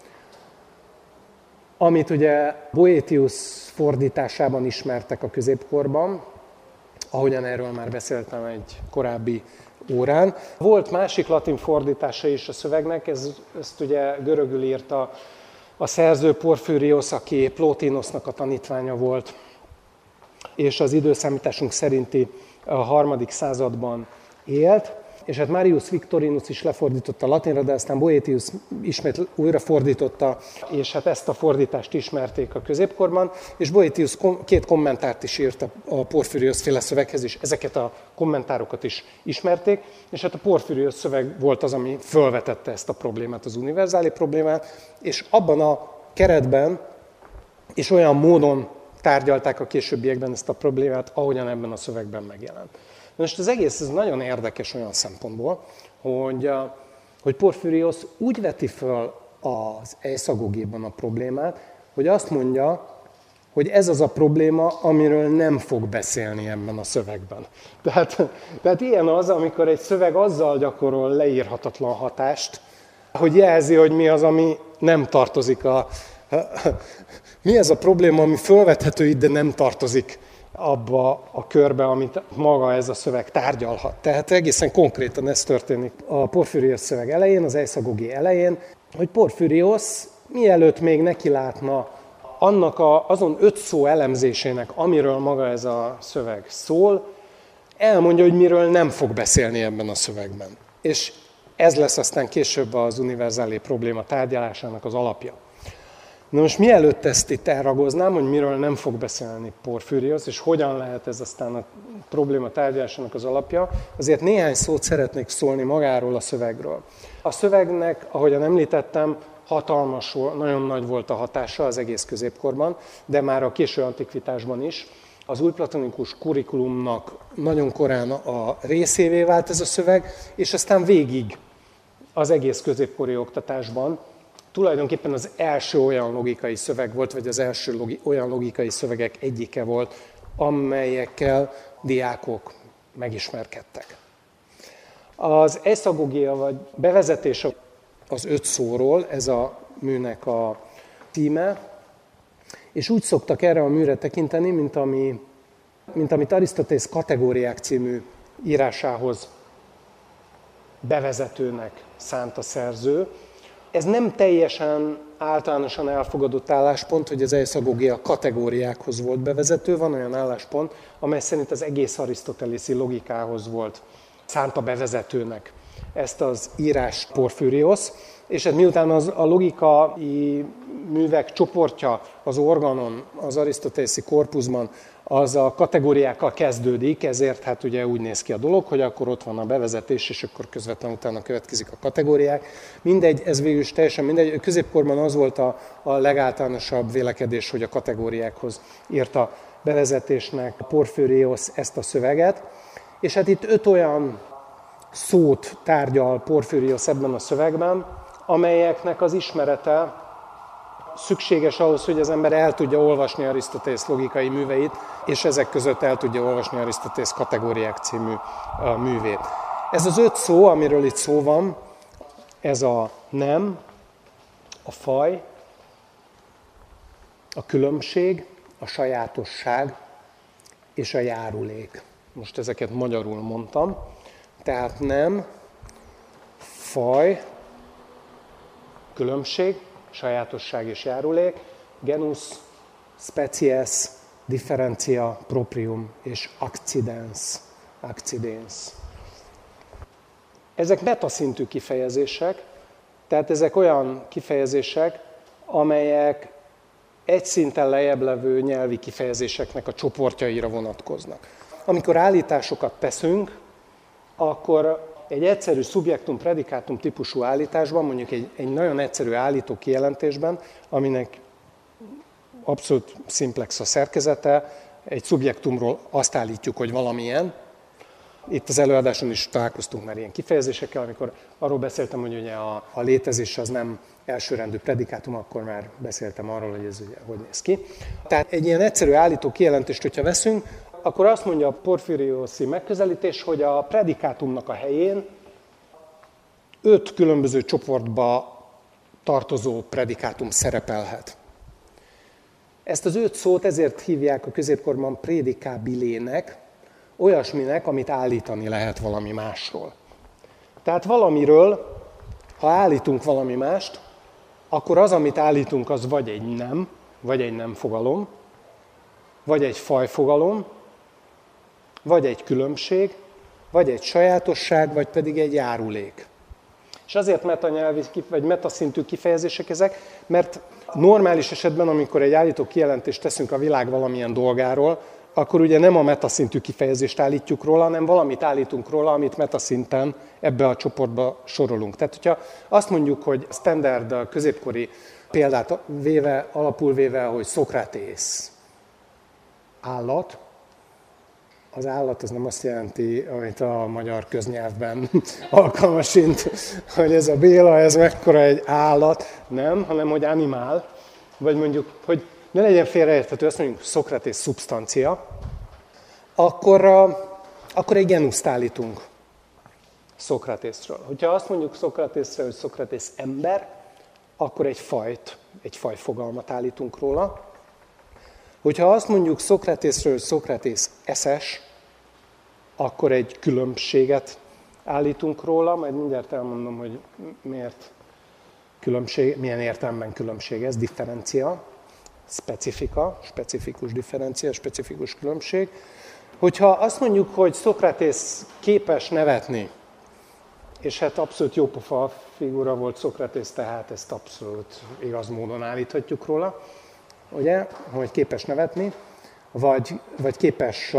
amit ugye Boëthius fordításában ismertek a középkorban, ahogyan erről már beszéltem egy korábbi órán. Volt másik latin fordítása is a szövegnek, ezt ugye görögül írta a szerző Porphyrios, aki Plotinosnak a tanítványa volt, és az időszámításunk szerinti a 3. században élt, és hát Marius Victorinus is lefordította latinra, de aztán Boëthius ismét újra fordította, és hát ezt a fordítást ismerték a középkorban, és Boëthius 2 kommentárt is írt a Porphyrios féle szöveghez, és ezeket a kommentárokat is ismerték, és hát a Porphyrios szöveg volt az, ami fölvetette ezt a problémát, az univerzálé problémát, és abban a keretben és olyan módon tárgyalták a későbbiekben ezt a problémát, ahogyan ebben a szövegben megjelent. Most az egész ez nagyon érdekes olyan szempontból, hogy Porphyrios úgy veti föl az Eiszagogéban a problémát, hogy azt mondja, hogy ez az a probléma, amiről nem fog beszélni ebben a szövegben. Tehát ilyen az, amikor egy szöveg azzal gyakorol leírhatatlan hatást, hogy jelzi, hogy mi az, ami nem tartozik mi ez a probléma, ami fölvethető itt, de nem tartozik abba a körbe, amit maga ez a szöveg tárgyalhat. Tehát egészen konkrétan ez történik a Porphyrios szöveg elején, az Eiszagogé elején, hogy Porphyrios mielőtt még nekilátna annak azon 5 szó elemzésének, amiről maga ez a szöveg szól, elmondja, hogy miről nem fog beszélni ebben a szövegben. És ez lesz aztán később az univerzálé probléma tárgyalásának az alapja. Na most mielőtt ezt itt elragoznám, hogy miről nem fog beszélni Porphyrios, és hogyan lehet ez aztán a probléma tárgyalásának az alapja, azért néhány szót szeretnék szólni magáról a szövegről. A szövegnek, ahogyan említettem, hatalmas, nagyon nagy volt a hatása az egész középkorban, de már a késő antikvitásban is. Az újplatonikus kurikulumnak nagyon korán a részévé vált ez a szöveg, és aztán végig az egész középkori oktatásban tulajdonképpen az első olyan logikai szöveg volt, vagy az első olyan logikai szövegek egyike volt, amelyekkel diákok megismerkedtek. Az Eiszagogéja, vagy bevezetése az 5 szóról, ez a műnek a címe, és úgy szoktak erre a műre tekinteni, mint amit Arisztotész Kategóriák című írásához bevezetőnek szánt a szerző. Ez nem teljesen általánosan elfogadott álláspont, hogy az Eiszagogéja kategóriákhoz volt bevezető, van olyan álláspont, amely szerint az egész arisztotelészi logikához volt szánta bevezetőnek ezt az írás Porphyrios, és hát miután a logikai művek csoportja az organon, az arisztotéleszi korpuszban, az a kategóriákkal kezdődik, ezért hát ugye úgy néz ki a dolog, hogy akkor ott van a bevezetés, és akkor közvetlenül utána következik a kategóriák. Mindegy, ez végül is teljesen mindegy. Középkorban az volt a legáltalánosabb vélekedés, hogy a kategóriákhoz írta bevezetésnek a Porphyrios ezt a szöveget. És hát itt 5 olyan szót tárgyal Porphyrios ebben a szövegben, amelyeknek az ismerete szükséges ahhoz, hogy az ember el tudja olvasni Arisztotélész logikai műveit, és ezek között el tudja olvasni Arisztotélész Kategóriák című művét. Ez az 5 szó, amiről itt szó van, ez a nem, a faj, a különbség, a sajátosság és a járulék. Most ezeket magyarul mondtam. Tehát nem, faj, különbség, sajátosság és járulék, genus, species, differentia, proprium és accidens. Ezek metaszintű kifejezések, tehát ezek olyan kifejezések, amelyek egy szinten lejjebb levő nyelvi kifejezéseknek a csoportjaira vonatkoznak. Amikor állításokat teszünk, akkor egy egyszerű szubjektum-predikátum típusú állításban, mondjuk egy nagyon egyszerű állító kijelentésben, aminek abszolút szimplex a szerkezete, egy szubjektumról azt állítjuk, hogy valamilyen. Itt az előadáson is találkoztunk már ilyen kifejezésekkel, amikor arról beszéltem, hogy ugye a létezés az nem elsőrendű predikátum, akkor már beszéltem arról, hogy ez ugye hogy néz ki. Tehát egy ilyen egyszerű állító kijelentést, hogyha veszünk, akkor azt mondja a porfirioszi megközelítés, hogy a predikátumnak a helyén 5 különböző csoportba tartozó predikátum szerepelhet. Ezt az 5 szót ezért hívják a középkorban prédikábilének, olyasminek, amit állítani lehet valami másról. Tehát valamiről, ha állítunk valami mást, akkor az, amit állítunk, az vagy egy nem fogalom, vagy egy fajfogalom, vagy egy különbség, vagy egy sajátosság, vagy pedig egy járulék. És azért metanyelvi, vagy metaszintű kifejezések ezek, mert normális esetben, amikor egy állító kijelentést teszünk a világ valamilyen dolgáról, akkor ugye nem a metaszintű kifejezést állítjuk róla, hanem valamit állítunk róla, amit metaszinten ebbe a csoportba sorolunk. Tehát, hogyha azt mondjuk, hogy standard középkori példát alapul véve, hogy Szokratész állat, az állat az nem azt jelenti, amit a magyar köznyelvben alkalmasint, hogy ez a Béla, ez mekkora egy állat, nem, hanem hogy animál, vagy mondjuk, hogy ne legyen félreérthető, azt mondjuk Szokratész szubstancia, akkor egy genuszt állítunk Szokratészről. Hogyha azt mondjuk Szokratészre, hogy Szokratész ember, akkor egy fajfogalmat állítunk róla. Hogyha azt mondjuk Szokratészről, hogy Szokratész eszes, akkor egy különbséget állítunk róla, majd mindjárt elmondom, hogy miért különbség, milyen értelemben különbség ez, differencia, specifika, specifikus differencia, specifikus különbség. Hogyha azt mondjuk, hogy Szokratész képes nevetni, és hát abszolút jópofa figura volt Szokratész, tehát ezt abszolút igaz módon állíthatjuk róla, ugye, hogy képes nevetni, vagy képes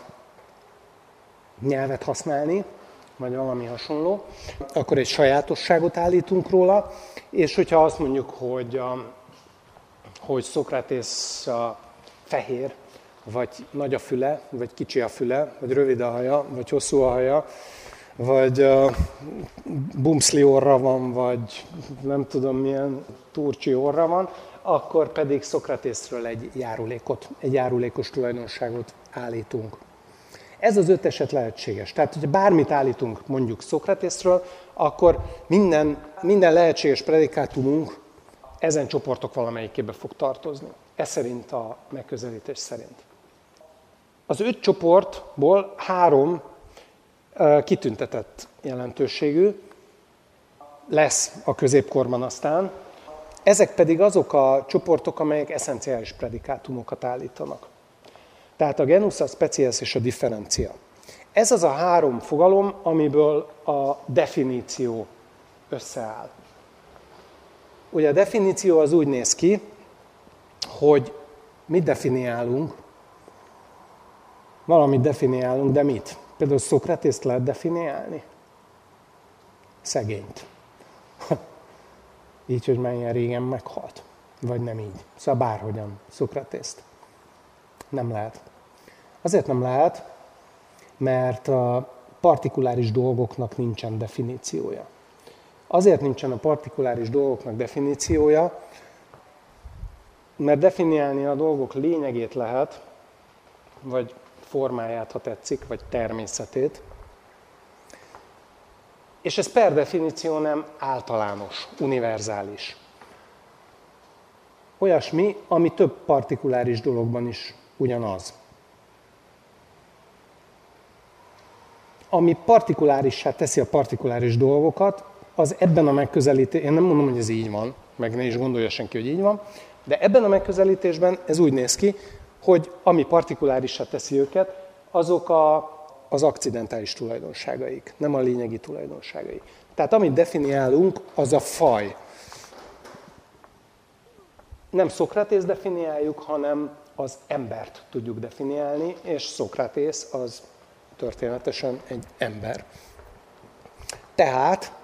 nyelvet használni, vagy valami hasonló, akkor egy sajátosságot állítunk róla, és hogyha azt mondjuk, hogy Szokratész fehér, vagy nagy a füle, vagy kicsi a füle, vagy rövid a haja, vagy hosszú a haja, vagy bumszli orra van, vagy nem tudom milyen turcsi orra van, akkor pedig Szokratészről egy járulékos tulajdonságot állítunk. Ez az 5 eset lehetséges. Tehát, hogyha bármit állítunk mondjuk Szokratészről, akkor minden lehetséges predikátumunk ezen csoportok valamelyikébe fog tartozni. Ez szerint a megközelítés szerint. Az 5 csoportból 3 kitüntetett jelentőségű lesz a középkorban aztán. Ezek pedig azok a csoportok, amelyek eszenciális predikátumokat állítanak. Tehát a genus, a species és a differencia. Ez az a három fogalom, amiből a definíció összeáll. Ugye a definíció az úgy néz ki, hogy mit definiálunk. Valamit definiálunk, de mit? Például Szokratészt lehet definiálni? Szegényt. Így, hogy már ilyen régen meghalt. Vagy nem így. Szóval bárhogyan Szokratészt. Nem lehet. Azért nem lehet, mert a partikuláris dolgoknak nincsen definíciója. Azért nincsen a partikuláris dolgoknak definíciója, mert definiálni a dolgok lényegét lehet, vagy formáját, ha tetszik, vagy természetét. És ez per definíció nem általános, univerzális. Olyasmi, ami több partikuláris dologban is ugyanaz. Ami partikulárissá teszi a partikuláris dolgokat, az ebben a megközelítésben, én nem mondom, hogy ez így van, meg ne is gondolja senki, hogy így van, de ebben a megközelítésben ez úgy néz ki, hogy ami partikulárissá teszi őket, azok az akcidentális tulajdonságaik, nem a lényegi tulajdonságaik. Tehát amit definiálunk, az a faj. Nem Szokratészt definiáljuk, hanem az embert tudjuk definiálni, és Szokratész az történetesen egy ember. Tehát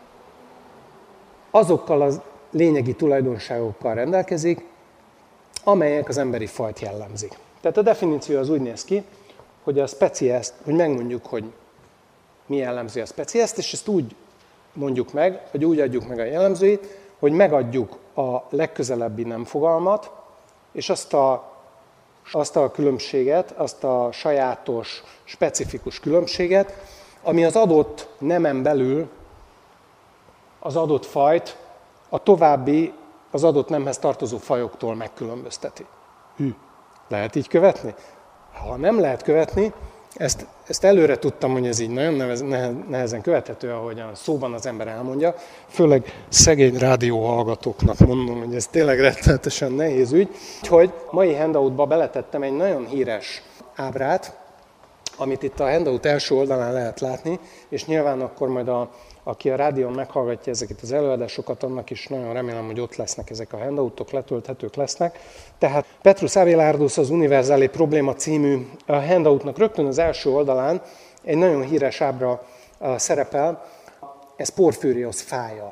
azokkal a lényegi tulajdonságokkal rendelkezik, amelyek az emberi fajt jellemzik. Tehát a definíció az úgy néz ki, hogy a speciest, hogy megmondjuk, hogy mi jellemzi a speciest, és ezt úgy mondjuk meg, hogy úgy adjuk meg a jellemzőit, hogy megadjuk a legközelebbi nem fogalmat, és azt a különbséget, azt a sajátos, specifikus különbséget, ami az adott nemen belül az adott fajt a további, az adott nemhez tartozó fajoktól megkülönbözteti. Lehet így követni? Ha nem lehet követni, ezt előre tudtam, hogy ez így nagyon nehezen követhető, ahogyan szóban az ember elmondja. Főleg szegény rádióhallgatóknak mondom, hogy ez tényleg rettenetesen nehéz ügy. Úgyhogy mai handoutba beletettem egy nagyon híres ábrát, amit itt a handout első oldalán lehet látni, és nyilván akkor majd aki a rádión meghallgatja ezeket az előadásokat, annak is nagyon remélem, hogy ott lesznek ezek a handoutok, letölthetők lesznek. Tehát Petrus Abelardus az Univerzális Probléma című handoutnak rögtön az első oldalán egy nagyon híres ábra szerepel, ez Porphyrios fája.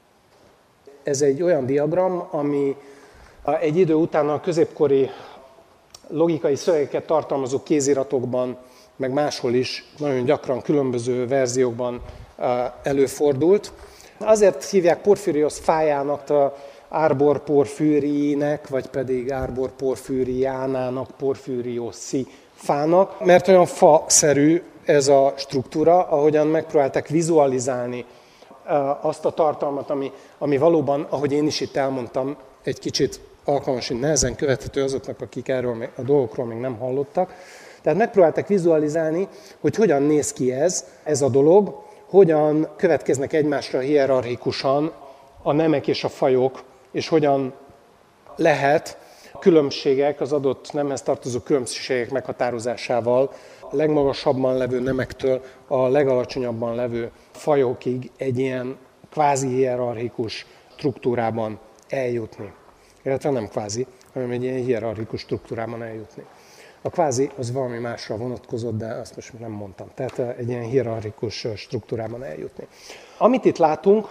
Ez egy olyan diagram, ami egy idő után a középkori logikai szövegeket tartalmazó kéziratokban, meg máshol is nagyon gyakran különböző verziókban előfordult. Azért hívják Porphyrios fájának, Arbor Porphyriinek, vagy pedig Arbor Porphyriánának, Porphyrioszi fának, mert olyan fa-szerű ez a struktúra, ahogyan megpróbálták vizualizálni azt a tartalmat, ami valóban, ahogy én is itt elmondtam, egy kicsit alkalmasan nehezen követhető azoknak, akik erről a dolgokról még nem hallottak. Tehát megpróbálták vizualizálni, hogy hogyan néz ki ez a dolog, hogyan következnek egymásra hierarchikusan a nemek és a fajok, és hogyan lehet különbségek, az adott nemhez tartozó különbségek meghatározásával a legmagasabban levő nemektől a legalacsonyabban levő fajokig egy ilyen kvázi hierarchikus struktúrában eljutni. Illetve nem kvázi, hanem egy ilyen hierarchikus struktúrában eljutni. A kvázi az valami másra vonatkozott, de azt most nem mondtam. Tehát egy ilyen hierarchikus struktúrában eljutni. Amit itt látunk,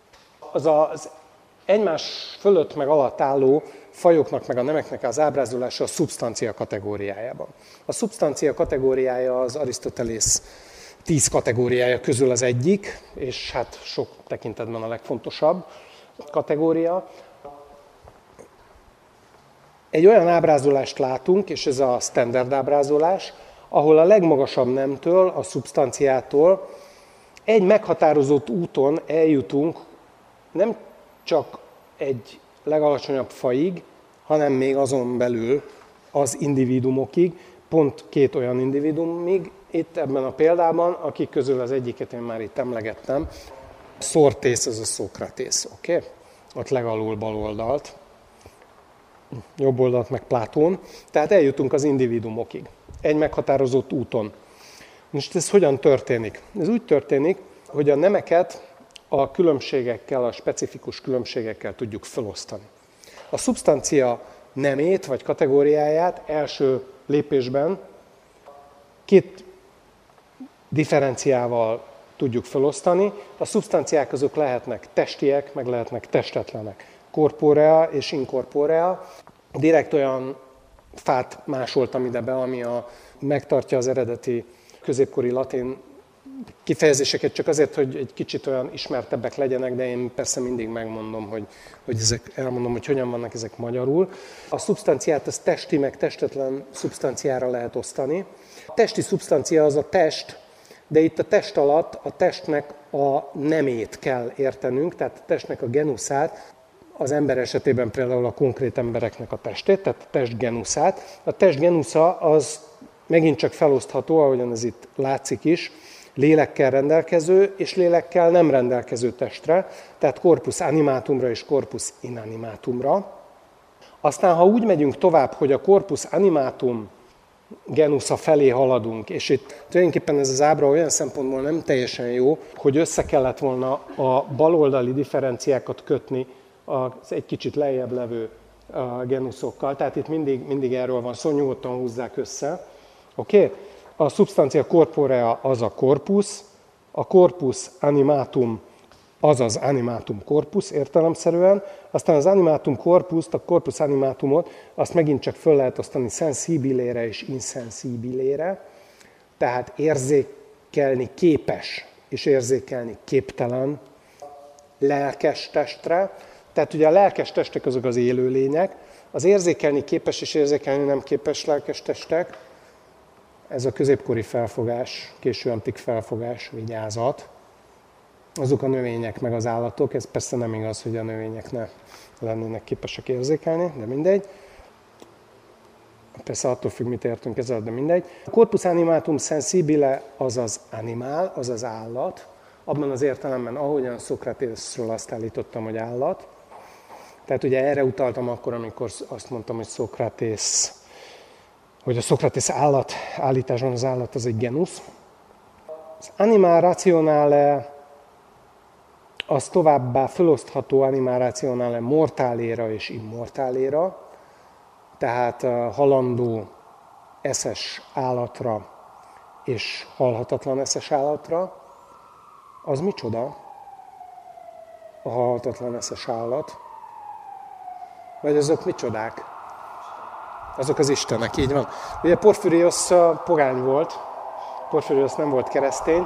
az egymás fölött meg alatt álló fajoknak meg a nemeknek az ábrázolása a szubsztancia kategóriájában. A szubsztancia kategóriája az Arisztotelész 10 kategóriája közül az egyik, és hát sok tekintetben a legfontosabb kategória. Egy olyan ábrázolást látunk, és ez a standard ábrázolás, ahol a legmagasabb nemtől, a szubsztanciától egy meghatározott úton eljutunk nem csak egy legalacsonyabb fajig, hanem még azon belül az individuumokig, pont 2 olyan individuumig, itt ebben a példában, akik közül az egyiket én már itt emlegettem, Szortész, az a Szokratész, oké? Ott legalul bal oldalt, jobb oldalt meg Platón, tehát eljutunk az individuumokig, egy meghatározott úton. Most ez hogyan történik? Ez úgy történik, hogy a nemeket a különbségekkel, a specifikus különbségekkel tudjuk felosztani. A szubstancia nemét vagy kategóriáját első lépésben két differenciával tudjuk felosztani. A szubstanciák azok lehetnek testiek, meg lehetnek testetlenek. Corporea és incorporea. Direkt olyan fát másoltam ide be, ami megtartja az eredeti középkori latin kifejezéseket, csak azért, hogy egy kicsit olyan ismertebbek legyenek, de én persze mindig megmondom, elmondom, hogy hogyan vannak ezek magyarul. A szubstanciát az testi, meg testetlen szubstanciára lehet osztani. A testi szubstancia az a test, de itt a test alatt a testnek a nemét kell értenünk, tehát a testnek a genuszát, az ember esetében például a konkrét embereknek a testét, tehát a test genuszát. A test genusza az megint csak felosztható, ahogyan ez itt látszik is, lélekkel rendelkező és lélekkel nem rendelkező testre, tehát corpus animatumra és corpus inanimatumra. Aztán, ha úgy megyünk tovább, hogy a corpus animatum genusza felé haladunk, és itt tulajdonképpen ez az ábra olyan szempontból nem teljesen jó, hogy össze kellett volna a baloldali differenciákat kötni az egy kicsit lejjebb levő genuszokkal, tehát itt mindig erről van szó, nyugodtan húzzák össze. Oké? A substantia corporea az a corpus animatum az az animatum corpus értelemszerűen, aztán az animatum corpust, a corpus animatumot, azt megint csak föl lehet osztani sensibilére és insensibilére, tehát érzékelni képes és érzékelni képtelen lelkes testre. Tehát ugye a lelkes testek azok az élőlények, az érzékelni képes és érzékelni nem képes lelkes testek, ez a középkori felfogás, késő antik felfogás, vigyázat. Azok a növények meg az állatok, ez persze nem igaz, hogy a növények ne lennének képesek érzékelni, de mindegy. Persze attól függ, mit értünk ezzel, de mindegy. A corpus animatum sensibile az az animál, az az állat, abban az értelemben, ahogyan Szokratésről azt állítottam, hogy állat. Tehát ugye erre utaltam akkor, amikor azt mondtam, hogy a Szokratész állításban az állat az egy genus. Az animal rationale az továbbá felosztható animal rationale mortáléra és immortáléra, tehát halandó eszes állatra és halhatatlan eszes állatra. Az micsoda? A halhatatlan eszes állat? Vagy azok micsodák? Azok az istenek, így van. Ugye Porfirios pogány volt, Porfirios nem volt keresztény,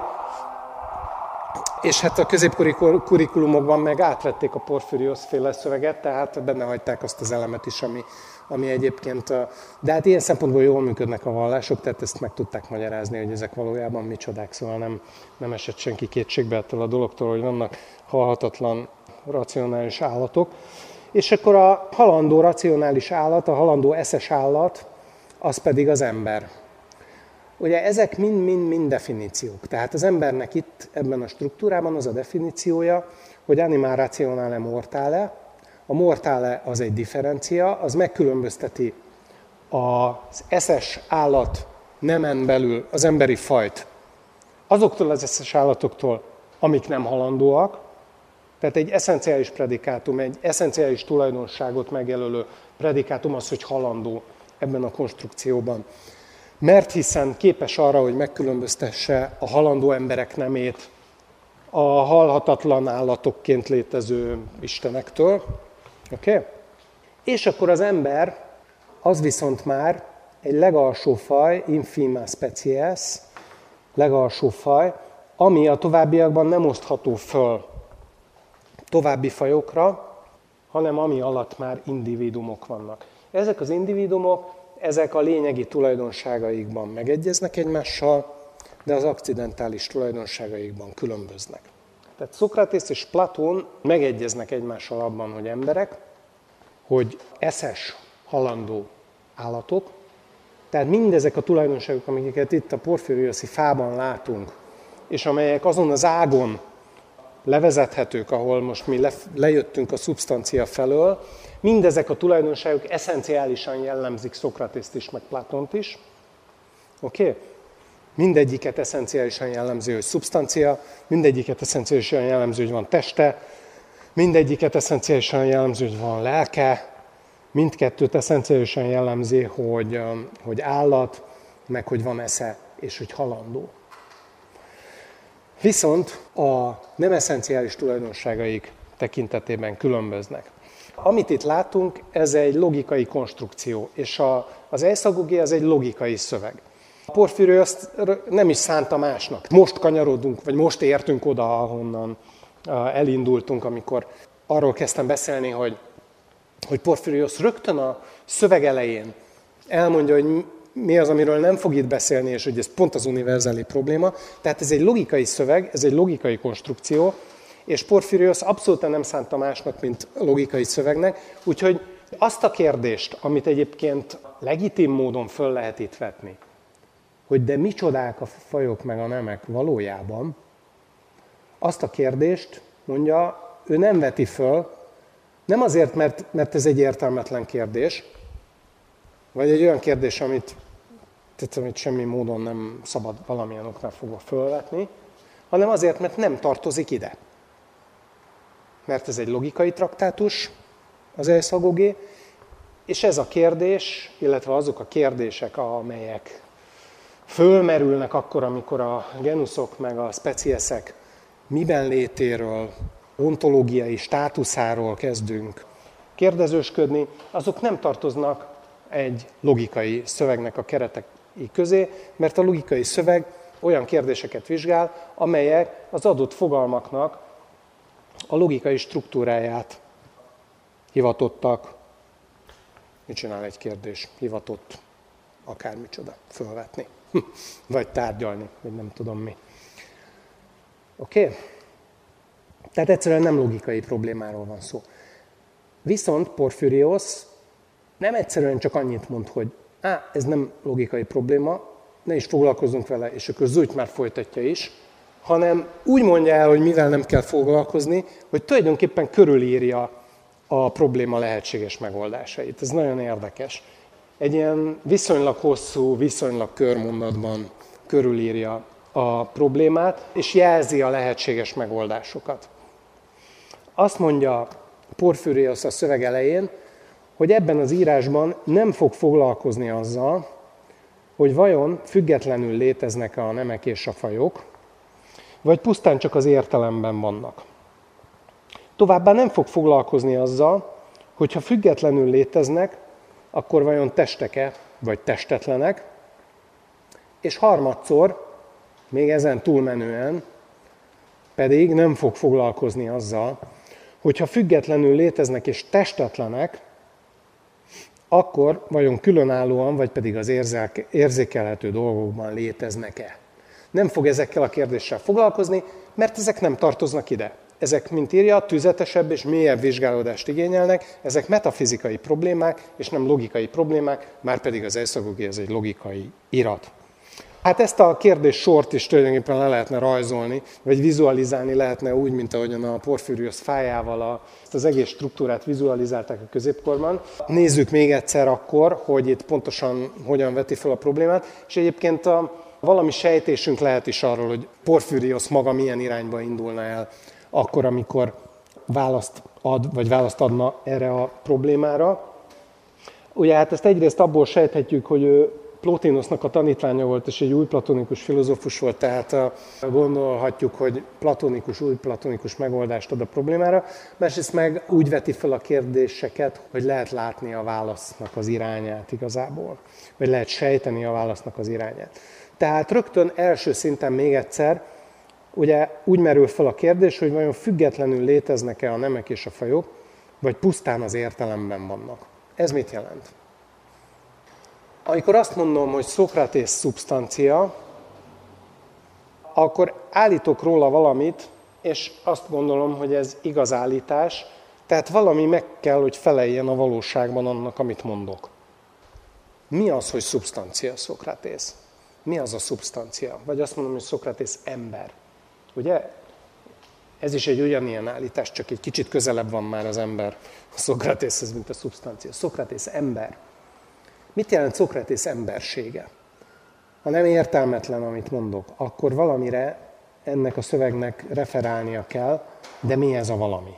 és hát a középkori kurikulumokban meg átvették a Porfirios féle szöveget, tehát benne hagyták azt az elemet is, ami egyébként... De hát ilyen szempontból jól működnek a vallások, tehát ezt meg tudták magyarázni, hogy ezek valójában micsodák, szóval nem esett senki kétségbe ettől a dologtól, hogy vannak halhatatlan, racionális állatok. És akkor a halandó racionális állat, a halandó eszes állat, az pedig az ember. Ugye ezek mind definíciók. Tehát az embernek itt ebben a struktúrában az a definíciója, hogy animal rationale mortale. A mortale az egy differencia, az megkülönbözteti az eszes állat nemen belül az emberi fajt azoktól az eszes állatoktól, amik nem halandóak. Tehát egy eszenciális predikátum, egy eszenciális tulajdonságot megjelölő predikátum az, hogy halandó ebben a konstrukcióban. Mert hiszen képes arra, hogy megkülönböztesse a halandó emberek nemét a halhatatlan állatokként létező istenektől. Okay? És akkor az ember, az viszont már egy legalsó faj, infima species, legalsó faj, ami a továbbiakban nem osztható föl további fajokra, hanem ami alatt már individumok vannak. Ezek az individumok, ezek a lényegi tulajdonságaikban megegyeznek egymással, de az akcidentális tulajdonságaikban különböznek. Tehát Szokratész és Platón megegyeznek egymással abban, hogy emberek, hogy eszes, halandó állatok, tehát mindezek a tulajdonságok, amiket itt a porfirioszi fában látunk, és amelyek azon az ágon levezethetők, ahol most mi lejöttünk a szubstancia felől, mindezek a tulajdonságok eszenciálisan jellemzik Szokratészt is, meg Platont is. Oké? mindegyiket eszenciálisan jellemző, hogy szubstancia, mindegyiket eszenciálisan jellemző, hogy van teste, mindegyiket eszenciálisan jellemző, hogy van lelke, mindkettőt eszenciálisan jellemzi, hogy állat, meg hogy van esze, és hogy halandó. Viszont a nem eszenciális tulajdonságaik tekintetében különböznek. Amit itt látunk, ez egy logikai konstrukció, és az ejszagogé az egy logikai szöveg. A Porfíriusz nem is szánta másnak. Most kanyarodunk, vagy most értünk oda, ahonnan elindultunk, amikor arról kezdtem beszélni, hogy Porfíriusz rögtön a szöveg elején elmondja, hogy mi az, amiről nem fog itt beszélni, és hogy ez pont az univerzális probléma. Tehát ez egy logikai szöveg, ez egy logikai konstrukció, és Porfíriusz abszolút nem szánta másnak, mint logikai szövegnek. Úgyhogy azt a kérdést, amit egyébként legitim módon föl lehet itt vetni, hogy de micsodák a fajok meg a nemek valójában, azt a kérdést, mondja, ő nem veti föl, nem azért, mert ez egy értelmetlen kérdés, vagy egy olyan kérdés, amit semmi módon nem szabad valamilyen oknál fogva fölvetni, hanem azért, mert nem tartozik ide. Mert ez egy logikai traktátus, az ejszagogé, és ez a kérdés, illetve azok a kérdések, amelyek fölmerülnek akkor, amikor a genuszok meg a speciesek miben létéről, ontológiai státuszáról kezdünk kérdezősködni, azok nem tartoznak egy logikai szövegnek a keretei közé, mert a logikai szöveg olyan kérdéseket vizsgál, amelyek az adott fogalmaknak a logikai struktúráját hivatottak, mit csinál egy kérdés, hivatott akármicsoda fölvetni, vagy tárgyalni, vagy nem tudom mi. Oké? Tehát egyszerűen nem logikai problémáról van szó. Viszont Porfíriusz nem egyszerűen csak annyit mond, hogy ez nem logikai probléma, ne is foglalkozunk vele, és akkor Zújt már folytatja is, hanem úgy mondja el, hogy mivel nem kell foglalkozni, hogy tulajdonképpen körülírja a probléma lehetséges megoldásait. Ez nagyon érdekes. Egy ilyen viszonylag hosszú, viszonylag körmondatban körülírja a problémát, és jelzi a lehetséges megoldásokat. Azt mondja Porfíriusz a szöveg elején, hogy ebben az írásban nem fog foglalkozni azzal, hogy vajon függetlenül léteznek a nemek és a fajok, vagy pusztán csak az értelemben vannak. Továbbá nem fog foglalkozni azzal, hogy ha függetlenül léteznek, akkor vajon testek-e, vagy testetlenek, és harmadszor, még ezen túlmenően, pedig nem fog foglalkozni azzal, hogy ha függetlenül léteznek és testetlenek, akkor vajon különállóan, vagy pedig az érzékelhető dolgokban léteznek-e. Nem fog ezekkel a kérdéssel foglalkozni, mert ezek nem tartoznak ide. Ezek, mint írja, tüzetesebb és mélyebb vizsgálódást igényelnek, ezek metafizikai problémák, és nem logikai problémák, már pedig az ejszagogé ez egy logikai irat. Hát ezt a kérdés sort is tulajdonképpen le lehetne rajzolni, vagy vizualizálni lehetne úgy, mint ahogyan a Porfíriusz fájával ezt az egész struktúrát vizualizálták a középkorban. Nézzük még egyszer akkor, hogy itt pontosan hogyan veti fel a problémát, és egyébként valami sejtésünk lehet is arról, hogy Porfíriusz maga milyen irányba indulna el akkor, amikor választ ad, vagy választ adna erre a problémára. Ugye hát ezt egyrészt abból sejthetjük, hogy ő Plotinosnak a tanítványa volt, és egy új platonikus filozófus volt, tehát gondolhatjuk, hogy új platonikus megoldást ad a problémára. Másrészt meg úgy veti fel a kérdéseket, hogy lehet látni a válasznak az irányát igazából, vagy lehet sejteni a válasznak az irányát. Tehát rögtön első szinten még egyszer, ugye úgy merül fel a kérdés, hogy vajon függetlenül léteznek-e a nemek és a fajok, vagy pusztán az értelemben vannak. Ez mit jelent? Amikor azt mondom, hogy Szokratész szubstancia, akkor állítok róla valamit, és azt gondolom, hogy ez igaz állítás, tehát valami meg kell, hogy feleljen a valóságban annak, amit mondok. Mi az, hogy szubstancia, Szokratész? Mi az a szubstancia? Vagy azt mondom, hogy Szokratész ember. Ugye? Ez is egy ugyanilyen állítás, csak egy kicsit közelebb van már az ember a Szokratészhez, mint a szubstancia. Szokratész ember. Mit jelent Szokratész embersége? ha nem értelmetlen, amit mondok, akkor valamire ennek a szövegnek referálnia kell, de mi ez a valami?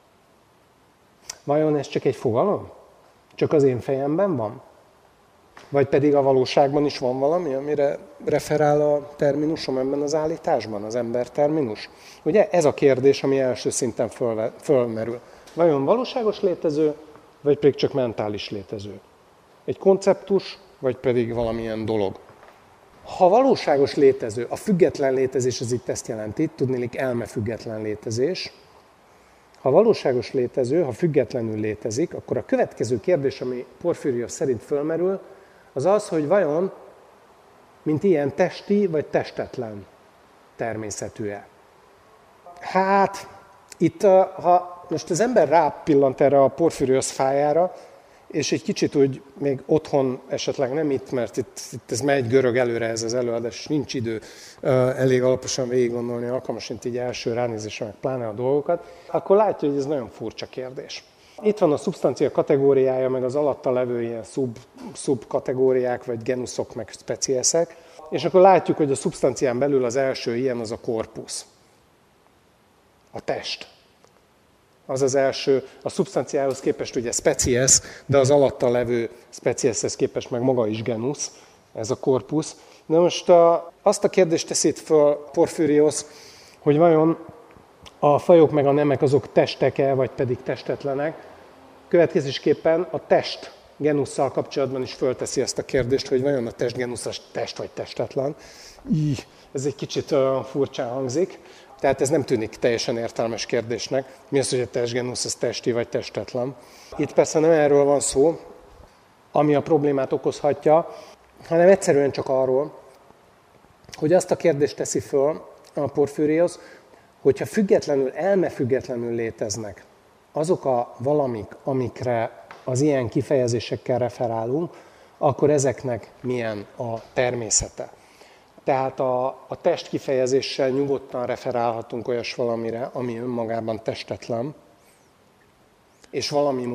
Vajon ez csak egy fogalom? Csak az én fejemben van? Vagy pedig a valóságban is van valami, amire referál a terminusom ebben az állításban, az ember terminus? Ugye ez a kérdés, ami első szinten fölmerül. Vajon valóságos létező, vagy pedig csak mentális létező? Egy konceptus, vagy pedig valamilyen dolog? Ha valóságos létező, a független létezés az itt ezt jelenti, tudniillik elmefüggetlen létezés. Ha valóságos létező, ha függetlenül létezik, akkor a következő kérdés, ami Porfíriós szerint fölmerül, az az, hogy vajon, mint ilyen testi vagy testetlen természetű-e. Hát, itt, ha most az ember rápillant erre a Porfíriós fájára, és egy kicsit úgy még otthon, esetleg nem itt, mert itt ez megy görög előre ez az előadás, nincs idő elég alaposan végig gondolni, alkalmasint így első ránézésre, meg pláne a dolgokat, akkor látja, hogy ez nagyon furcsa kérdés. Itt van a szubsztancia kategóriája, meg az alatta levő ilyen szubkategóriák, vagy genuszok, meg speciesek, és akkor látjuk, hogy a szubsztancián belül az első ilyen az a korpusz, a test. Az az első, a szubsztanciához képest ugye species, de az alatta levő specieshez képest meg maga is genusz, ez a korpusz. De most azt a kérdést teszi itt föl Porfíriós, hogy vajon a fajok meg a nemek azok testek-e, vagy pedig testetlenek. Következésképpen a test genusszal kapcsolatban is fölteszi ezt a kérdést, hogy vajon a testgenusz az test vagy testetlen. Ez egy kicsit furcsán hangzik. Tehát ez nem tűnik teljesen értelmes kérdésnek. Mi az, hogy a testgenusz az testi vagy testetlen? Itt persze nem erről van szó, ami a problémát okozhatja, hanem egyszerűen csak arról, hogy azt a kérdést teszi föl a Porfíriós, hogyha függetlenül, elmefüggetlenül léteznek azok a valamik, amikre az ilyen kifejezésekkel referálunk, akkor ezeknek milyen a természete. Tehát a test kifejezéssel nyugodtan referálhatunk olyas valamire, ami önmagában testetlen, és valami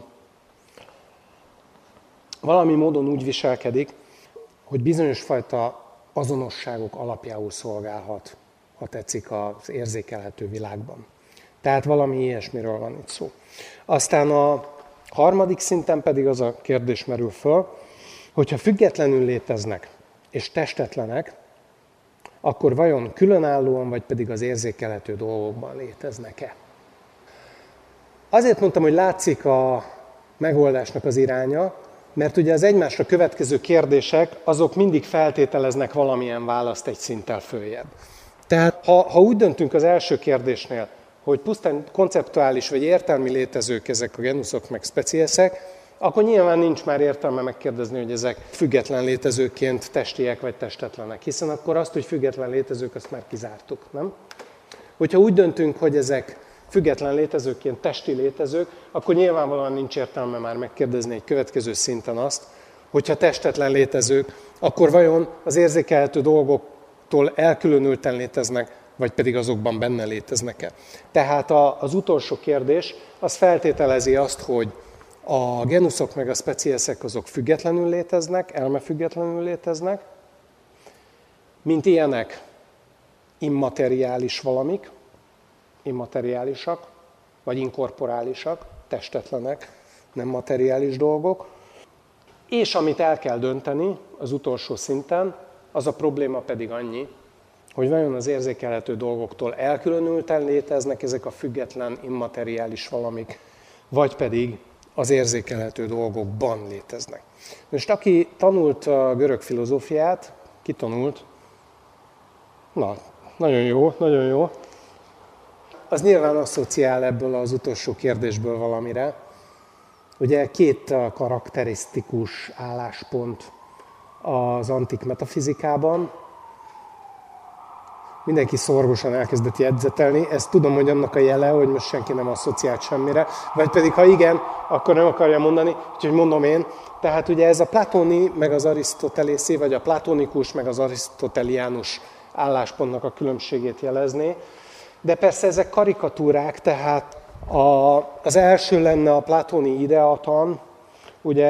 módon úgy viselkedik, hogy bizonyos fajta azonosságok alapjául szolgálhat, ha tetszik, az érzékelhető világban. Tehát valami ilyesmiről van itt szó. Aztán a harmadik szinten pedig az a kérdés merül föl, hogyha függetlenül léteznek és testetlenek, akkor vajon különállóan, vagy pedig az érzékelhető dolgokban léteznek-e? Azért mondtam, hogy látszik a megoldásnak az iránya, mert ugye az egymásra következő kérdések, azok mindig feltételeznek valamilyen választ egy szinttel följebb. Tehát ha úgy döntünk az első kérdésnél, hogy pusztán konceptuális vagy értelmi létezők ezek a genuszok meg speciesek, akkor nyilván nincs már értelme megkérdezni, hogy ezek független létezőként testiek vagy testetlenek, hiszen akkor azt, hogy független létezők, azt már kizártuk, nem? Hogyha úgy döntünk, hogy ezek független létezőként testi létezők, akkor nyilvánvalóan nincs értelme már megkérdezni egy következő szinten azt, hogyha testetlen létezők, akkor vajon az érzékelhető dolgoktól elkülönülten léteznek, vagy pedig azokban benne léteznek-e. Tehát az utolsó kérdés, az feltételezi azt, hogy a genuszok meg a speciesek azok függetlenül léteznek, elmefüggetlenül léteznek, mint ilyenek immateriális valamik, immateriálisak, vagy inkorporálisak, testetlenek, nem materiális dolgok. És amit el kell dönteni az utolsó szinten, az a probléma pedig annyi, hogy vajon az érzékelhető dolgoktól elkülönülten léteznek ezek a független, immateriális valamik, vagy pedig az érzékelhető dolgokban léteznek. Most aki tanult a görög filozófiát, kitanult, nagyon jó, nagyon jó, az nyilván asszociál ebből az utolsó kérdésből valamire. Ugye két karakterisztikus álláspont az antik metafizikában. Mindenki szorgosan elkezdett jegyzetelni. Ezt tudom, hogy annak a jele, hogy most senki nem asszociált semmire. Vagy pedig, ha igen, akkor nem akarja mondani, úgyhogy mondom én. Tehát ugye ez a platóni, meg az arisztotelészi, vagy a platonikus, meg az arisztoteliánus álláspontnak a különbségét jelezné. De persze ezek karikatúrák, tehát az első lenne a platóni ideatan, ugye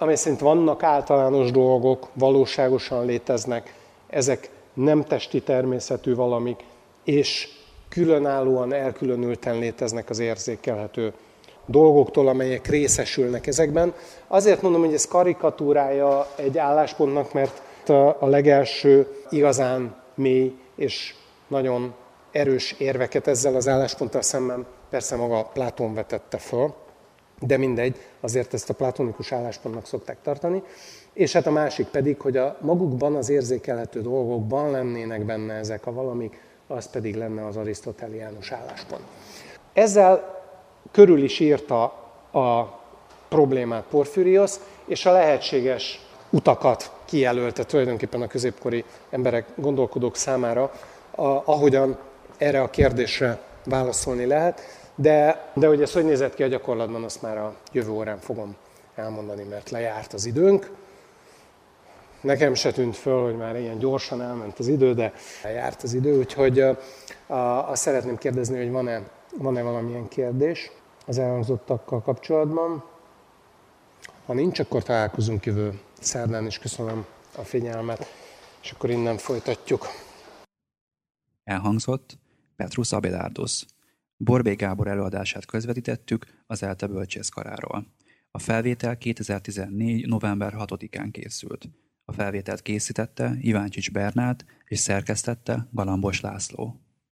amely szerint vannak általános dolgok, valóságosan léteznek, ezek nem testi természetű valamik, és különállóan, elkülönülten léteznek az érzékelhető dolgoktól, amelyek részesülnek ezekben. Azért mondom, hogy ez karikatúrája egy álláspontnak, mert a legelső igazán mély és nagyon erős érveket ezzel az állásponttal szemben persze maga Platón vetette föl, de mindegy, azért ezt a platonikus álláspontnak szokták tartani. És hát a másik pedig, hogy a magukban az érzékelhető dolgokban lennének benne ezek a valamik, az pedig lenne az arisztotelénus álláspont. Ezzel körül is írta a problémát Porfiriosz, és a lehetséges utakat kijelölte tulajdonképpen a középkori emberek, gondolkodók számára, ahogyan erre a kérdésre válaszolni lehet. De hogy ez hogy nézett ki a gyakorlatban, azt már a jövő órán fogom elmondani, mert lejárt az időnk. Nekem se tűnt föl, hogy már ilyen gyorsan elment az idő, de lejárt az idő, úgyhogy azt szeretném kérdezni, hogy van-e valamilyen kérdés az elhangzottakkal kapcsolatban. Ha nincs, akkor találkozunk jövő szerdán, és köszönöm a figyelmet, és akkor innen folytatjuk.
Elhangzott Petrus Abélardus. Borbély Gábor előadását közvetítettük az ELTE bölcsészkaráról. A felvétel 2014. november 6-án készült. A felvételt készítette Iváncsics Bernát és szerkesztette Galambos László.